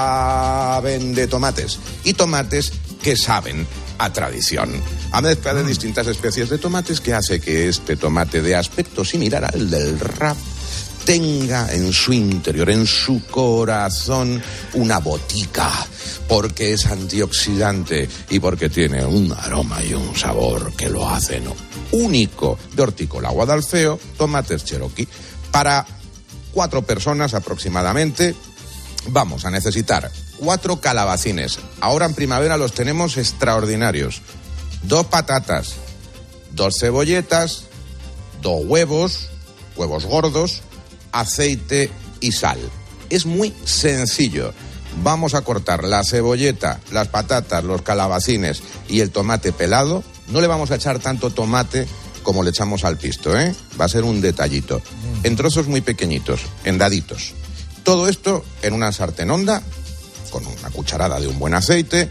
saben de tomates. Y tomates que saben a tradición. A mezcla de distintas especies de tomates que hace que este tomate de aspecto similar al del rap tenga en su interior, en su corazón, una botica, porque es antioxidante y porque tiene un aroma y un sabor que lo hacen único. De hortícola Guadalfeo, tomates Cherokee. Para 4 personas aproximadamente vamos a necesitar 4 calabacines. Ahora en primavera los tenemos extraordinarios. 2 patatas, 2 cebolletas, 2 huevos gordos, aceite y sal. Es muy sencillo. Vamos a cortar la cebolleta, las patatas, los calabacines y el tomate pelado. No le vamos a echar tanto tomate como le echamos al pisto, ¿eh? Va a ser un detallito. En trozos muy pequeñitos, en daditos. Todo esto en una sartén honda, con una cucharada de un buen aceite,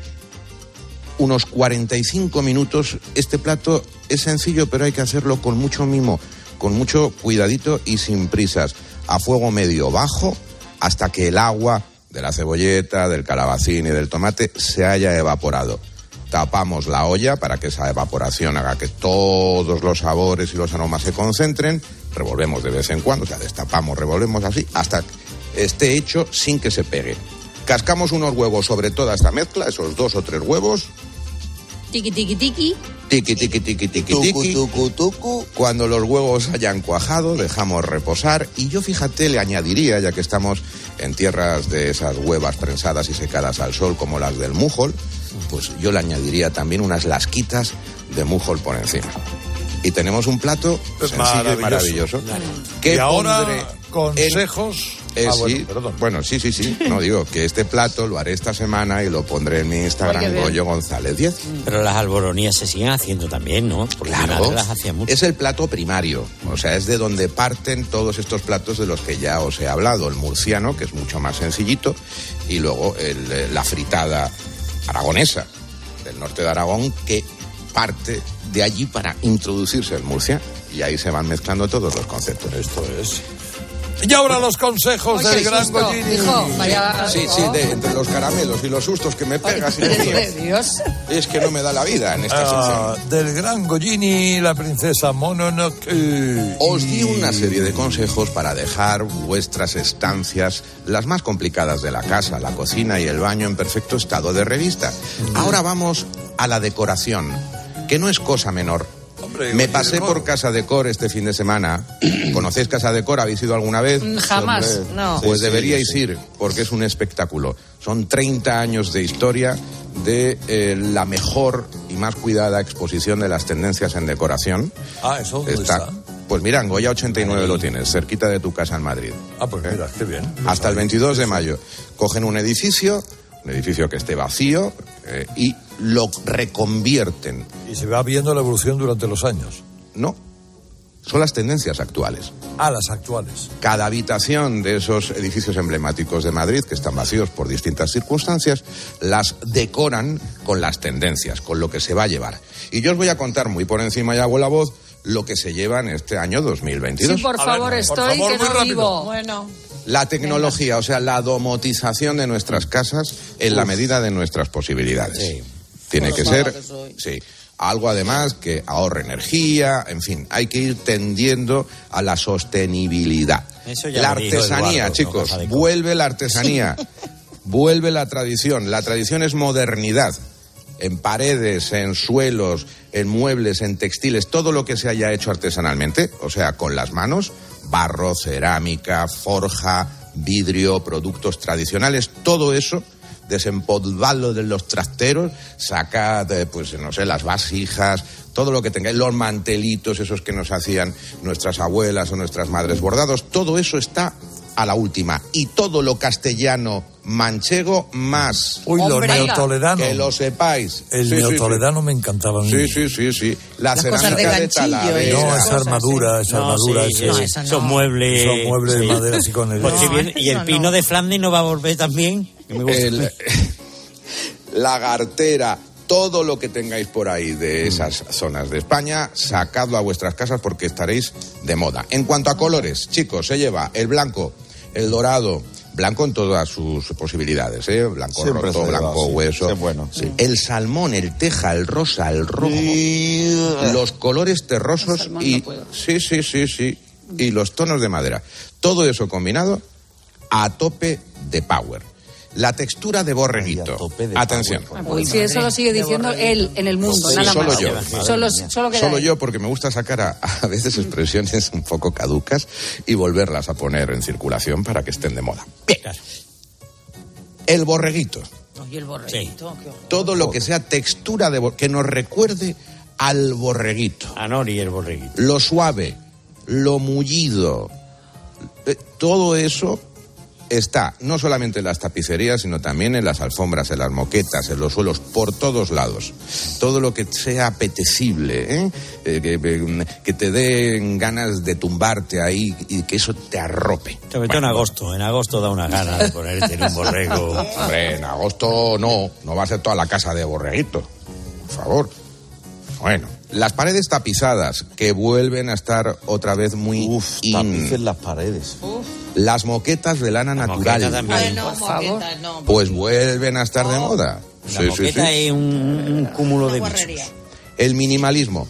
unos 45 minutos. Este plato es sencillo, pero hay que hacerlo con mucho mimo, con mucho cuidadito y sin prisas, a fuego medio bajo, hasta que el agua de la cebolleta, del calabacín y del tomate se haya evaporado. Tapamos la olla para que esa evaporación haga que todos los sabores y los aromas se concentren. Revolvemos de vez en cuando, o sea, destapamos, revolvemos así, hasta que esté hecho sin que se pegue. Cascamos unos huevos sobre toda esta mezcla, esos 2 o 3 huevos. Tiki, tiki, tiki. Tiki, tiki, tiki, tiki, tiki. Tucu, tucu. Cuando los huevos hayan cuajado, dejamos reposar. Y yo, fíjate, le añadiría, ya que estamos en tierras de esas huevas prensadas y secadas al sol, como las del mújol, pues yo le añadiría también unas lasquitas de mújol por encima. Y tenemos un plato sencillo y maravilloso. Y ahora, consejos... Sí. No, digo que este plato lo haré esta semana y lo pondré en mi Instagram, Goyo González 10. Pero las alboronías se siguen haciendo también, ¿no? Porque claro, mi madre las hacía mucho. Es el plato primario, o sea, es de donde parten todos estos platos de los que ya os he hablado. El murciano, que es mucho más sencillito, y luego la fritada aragonesa del norte de Aragón, que parte de allí para introducirse en Murcia, y ahí se van mezclando todos los conceptos. Esto es... Y ahora los consejos del gran Gollini. Entre los caramelos y los sustos que me pegas. Dios. Es que no me da la vida en esta sección. Del gran Gollini, la princesa Mononoke. Os di una serie de consejos para dejar vuestras estancias, las más complicadas de la casa, la cocina y el baño, en perfecto estado de revista. Ahora vamos a la decoración, que no es cosa menor. Me pasé por Casa Decor este fin de semana. ¿Conocéis Casa Decor? ¿Habéis ido alguna vez? Jamás, no. Pues deberíais ir, porque es un espectáculo. Son 30 años de historia de la mejor y más cuidada exposición de las tendencias en decoración. ¿Eso dónde está? Pues mira, en Goya 89 lo tienes, cerquita de tu casa en Madrid. Pues mira, qué bien. Hasta el 22 de mayo. Cogen un edificio que esté vacío, y lo reconvierten. ¿Y se va viendo la evolución durante los años? No. Son las tendencias actuales. Las actuales. Cada habitación de esos edificios emblemáticos de Madrid, que están vacíos por distintas circunstancias, las decoran con las tendencias, con lo que se va a llevar. Y yo os voy a contar muy por encima y hago la voz lo que se lleva en este año 2022. Sí, por favor, estoy que no vivo. Bueno. La tecnología, o sea, la domotización de nuestras casas en la medida de nuestras posibilidades. Sí. Tiene que ser, sí, algo además que ahorre energía, en fin, hay que ir tendiendo a la sostenibilidad. La artesanía, Eduardo, chicos, no vuelve la artesanía, vuelve la tradición. La tradición es modernidad. En paredes, en suelos, en muebles, en textiles, todo lo que se haya hecho artesanalmente, o sea, con las manos, barro, cerámica, forja, vidrio, productos tradicionales, todo eso, desempolvadlo de los trasteros, sacad, pues no sé, las vasijas, todo lo que tengáis, los mantelitos, esos que nos hacían nuestras abuelas o nuestras madres bordados, todo eso está a la última. Y todo lo castellano manchego más. Uy, los neotoledanos. Que lo sepáis. El neotoledano me encantaba a mí. Sí. La cerámica de Talavera. No, esa armadura. Esos muebles. Esos muebles de madera así con el... ¿Y el pino de Flandes no va a volver también? Que me gusta. Lagartera. Todo lo que tengáis por ahí de esas zonas de España, sacadlo a vuestras casas porque estaréis de moda. En cuanto a colores, chicos, se lleva el blanco, el dorado, blanco en todas sus posibilidades, blanco siempre roto, blanco hueso, sí, bueno, sí. El salmón, el teja, el rosa, el rojo, los colores terrosos y sí, y los tonos de madera. Todo eso combinado a tope de power. La textura de borreguito. Atención. Sí, eso lo sigue diciendo él en el mundo, nada solo más. Yo. Solo yo, porque me gusta sacar a veces expresiones un poco caducas y volverlas a poner en circulación para que estén de moda. Bien. El borreguito. Y el borreguito. Sí. Todo lo que sea textura de que nos recuerde al borreguito. A Nori el borreguito. Lo suave, lo mullido, todo eso está no solamente en las tapicerías, sino también en las alfombras, en las moquetas, en los suelos, por todos lados. Todo lo que sea apetecible, que te den ganas de tumbarte ahí y que eso te arrope. Sobre todo en agosto. En agosto da una gana de ponerte en un borrego. Hombre, en agosto no va a ser toda la casa de borreguito. Por favor. Bueno, las paredes tapizadas, que vuelven a estar otra vez muy tapicen las paredes. Las moquetas de lana natural. Por favor. Pues vuelven a estar de moda. La moqueta es un cúmulo de bichos. El minimalismo.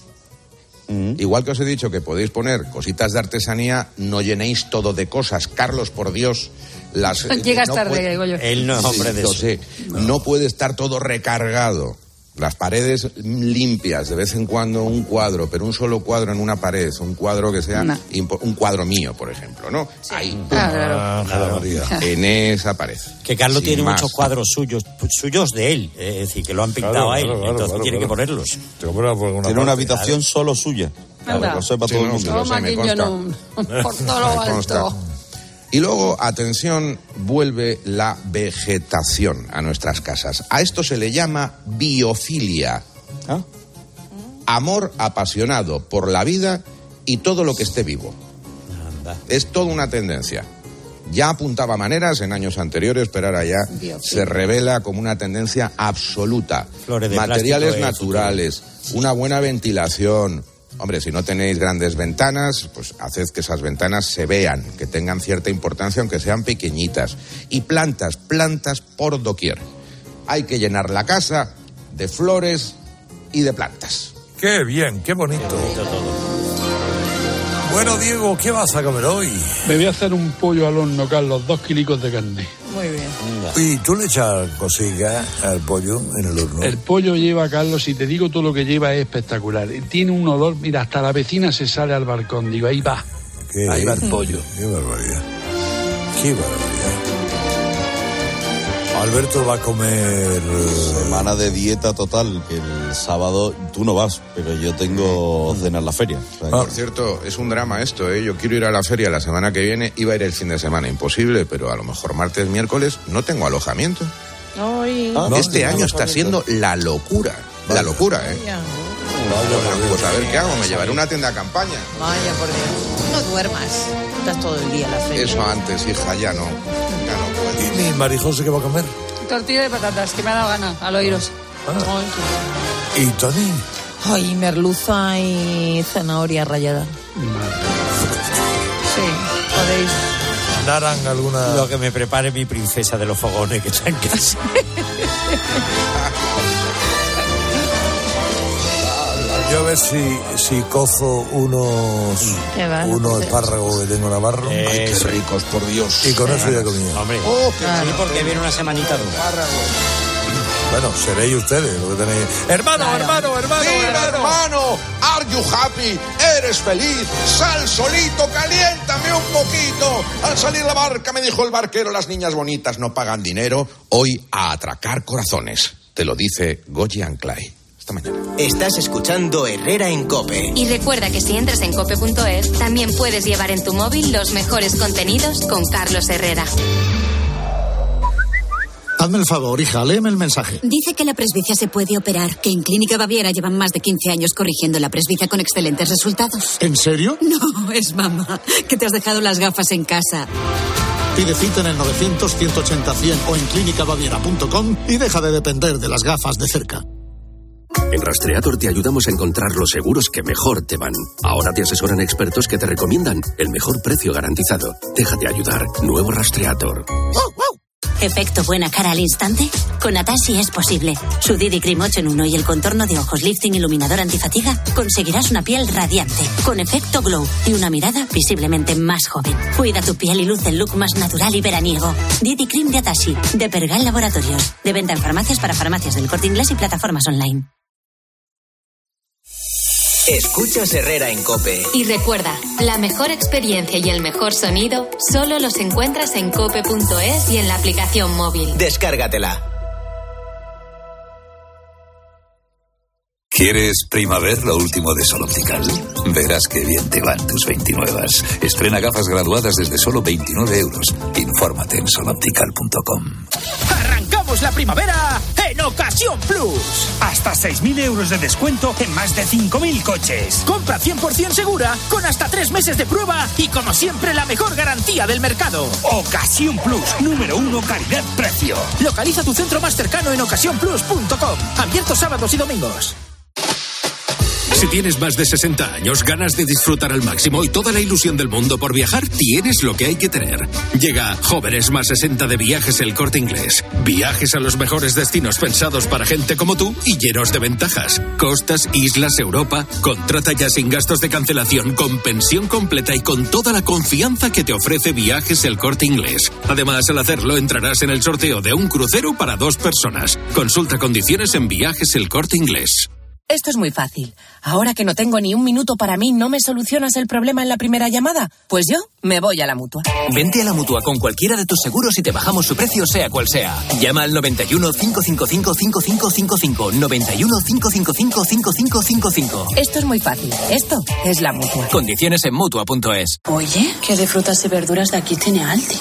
Igual que os he dicho que podéis poner cositas de artesanía, no llenéis todo de cosas. Carlos, por Dios, llegas tarde, digo yo. Él no es hombre de eso. No puede estar todo recargado. Las paredes limpias, de vez en cuando un cuadro, pero un solo cuadro en una pared, un cuadro que sea un cuadro mío, por ejemplo, ¿no? Sí. Ahí, claro. En esa pared. Que Carlos tiene muchos cuadros suyos de él, es decir, que lo han pintado a él, entonces tiene que ponerlos. Tiene una habitación solo suya. Lo sepa todo el mundo. Por todo lo alto. Y luego, atención, vuelve la vegetación a nuestras casas. A esto se le llama biofilia. Amor apasionado por la vida y todo lo que esté vivo. Es toda una tendencia. Ya apuntaba maneras en años anteriores, pero ahora ya se revela como una tendencia absoluta. Materiales naturales, una buena ventilación. Hombre, si no tenéis grandes ventanas, pues haced que esas ventanas se vean, que tengan cierta importancia, aunque sean pequeñitas. Y plantas por doquier. Hay que llenar la casa de flores y de plantas. ¡Qué bien, qué bonito! Bueno, Diego, ¿qué vas a comer hoy? Me voy a hacer un pollo al horno, Carlos, 2 kilos de carne. Muy bien. ¿Y tú le echas cositas al pollo en el horno? El pollo lleva, Carlos, si te digo todo lo que lleva es espectacular. Tiene un olor, mira, hasta la vecina se sale al balcón. Digo, ahí va. Ahí va el pollo. Qué barbaridad. Qué barbaridad. Alberto va a comer... Semana de dieta total, que el sábado tú no vas, pero yo tengo cena en la feria. O sea, Por cierto, es un drama esto, ¿eh? Yo quiero ir a la feria la semana que viene, iba a ir el fin de semana, imposible, pero a lo mejor martes, miércoles, no tengo alojamiento. Este año está siendo la locura, ¿eh? Pues a ver qué hago, me llevaré una tienda de campaña. Vaya, por Dios. No duermas. Estás todo el día en la feria. Eso antes, hija, ya no puedo. ¿Y mi Marijose qué va a comer? Tortilla de patatas, que me ha dado gana, al oíros. ¿Y Tony? Ay, merluza y zanahoria rallada. Sí, podéis. ¿Darán alguna...? Lo que me prepare mi princesa de los fogones que está en casa. Yo a ver si cozo unos espárragos que tengo en Navarro. Ay, qué ricos, por Dios. Y con eso ya comía. Hombre, sí, porque viene una semanita dura. Bueno, seréis ustedes lo que tenéis. Hermano. Dime, hermano, are you happy? ¿Eres feliz? Sal solito, caliéntame un poquito. Al salir la barca me dijo el barquero, las niñas bonitas no pagan dinero, hoy a atracar corazones. Te lo dice Goyi Anclay. Hasta mañana. Estás escuchando Herrera en COPE. Y recuerda que si entras en cope.es, también puedes llevar en tu móvil los mejores contenidos con Carlos Herrera. Hazme el favor, hija, léeme el mensaje. Dice que la presbicia se puede operar, que en Clínica Baviera llevan más de 15 años corrigiendo la presbicia con excelentes resultados. ¿En serio? No, es mamá, que te has dejado las gafas en casa. Pide cita en el 900-180-100 o en clínicabaviera.com y deja de depender de las gafas de cerca. En Rastreator te ayudamos a encontrar los seguros que mejor te van. Ahora te asesoran expertos que te recomiendan el mejor precio garantizado. Déjate ayudar. Nuevo Rastreator. ¿Efecto buena cara al instante? Con Atashi es posible. Su Didi Cream 8 en 1 y el contorno de ojos lifting iluminador antifatiga conseguirás una piel radiante, con efecto glow y una mirada visiblemente más joven. Cuida tu piel y luce el look más natural y veraniego. Didi Cream de Atashi, de Pergal Laboratorios. De venta en farmacias para farmacias del Corte Inglés y plataformas online. Escuchas Herrera en COPE. Y recuerda, la mejor experiencia y el mejor sonido solo los encuentras en cope.es y en la aplicación móvil. Descárgatela. ¿Quieres Primaver, lo último de Sol Optical? Verás qué bien te van tus 29. Estrena gafas graduadas desde solo 29 euros. Infórmate en soloptical.com. ¡Arrancamos la primavera en Ocasión Plus! Hasta 6.000 euros de descuento en más de 5.000 coches. Compra 100% segura con hasta 3 meses de prueba y, como siempre, la mejor garantía del mercado. Ocasión Plus, número 1 calidad-precio. Localiza tu centro más cercano en ocasiónplus.com. Abierto sábados y domingos. Si tienes más de 60 años, ganas de disfrutar al máximo y toda la ilusión del mundo por viajar, tienes lo que hay que tener. Llega Jóvenes más 60 de Viajes El Corte Inglés. Viajes a los mejores destinos pensados para gente como tú y llenos de ventajas. Costas, islas, Europa. Contrata ya sin gastos de cancelación, con pensión completa y con toda la confianza que te ofrece Viajes El Corte Inglés. Además, al hacerlo, entrarás en el sorteo de un crucero para 2 personas. Consulta condiciones en Viajes El Corte Inglés. Esto es muy fácil. Ahora que no tengo ni un minuto para mí, ¿no me solucionas el problema en la primera llamada? Pues yo me voy a la Mutua. Vente a la Mutua con cualquiera de tus seguros y te bajamos su precio, sea cual sea. Llama al 91 555 5555. 91 555 5555. Esto es muy fácil. Esto es la Mutua. Condiciones en Mutua.es. Oye, ¿qué de frutas y verduras de aquí tiene Aldi?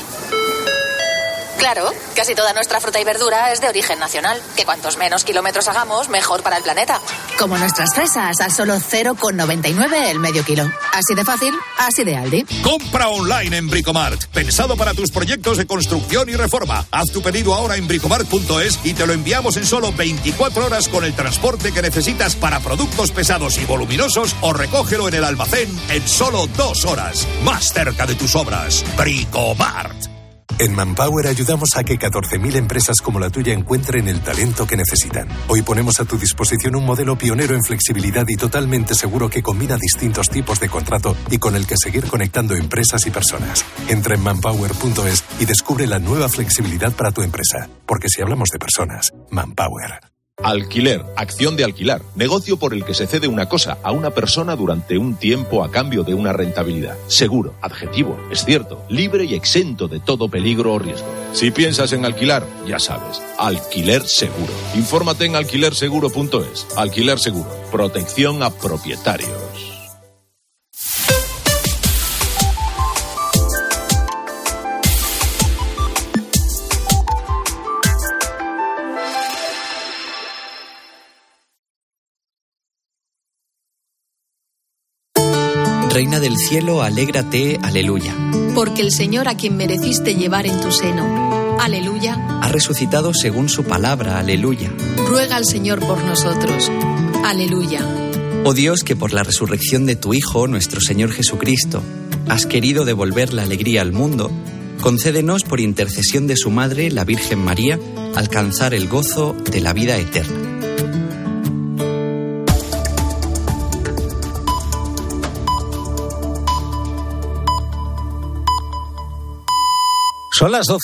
Claro, casi toda nuestra fruta y verdura es de origen nacional, que cuantos menos kilómetros hagamos, mejor para el planeta. Como nuestras fresas, a solo 0,99 el medio kilo. Así de fácil, así de Aldi. Compra online en Bricomart, pensado para tus proyectos de construcción y reforma. Haz tu pedido ahora en bricomart.es y te lo enviamos en solo 24 horas con el transporte que necesitas para productos pesados y voluminosos, o recógelo en el almacén en solo 2 horas. Más cerca de tus obras. Bricomart. En Manpower ayudamos a que 14.000 empresas como la tuya encuentren el talento que necesitan. Hoy ponemos a tu disposición un modelo pionero en flexibilidad y totalmente seguro que combina distintos tipos de contrato y con el que seguir conectando empresas y personas. Entra en manpower.es y descubre la nueva flexibilidad para tu empresa. Porque si hablamos de personas, Manpower. Alquiler, acción de alquilar, negocio por el que se cede una cosa a una persona durante un tiempo a cambio de una rentabilidad. Seguro, adjetivo, es cierto, libre y exento de todo peligro o riesgo. Si piensas en alquilar, ya sabes, alquiler seguro. Infórmate en alquilerseguro.es. Alquiler seguro, protección a propietarios. Reina del cielo, alégrate, aleluya. Porque el Señor a quien mereciste llevar en tu seno, aleluya, Ha resucitado según su palabra, aleluya. ruega al Señor por nosotros, aleluya. Oh Dios, que por la resurrección de tu Hijo, nuestro Señor Jesucristo, has querido devolver la alegría al mundo, concédenos por intercesión de su Madre, la Virgen María, alcanzar el gozo de la vida eterna. Son las 12.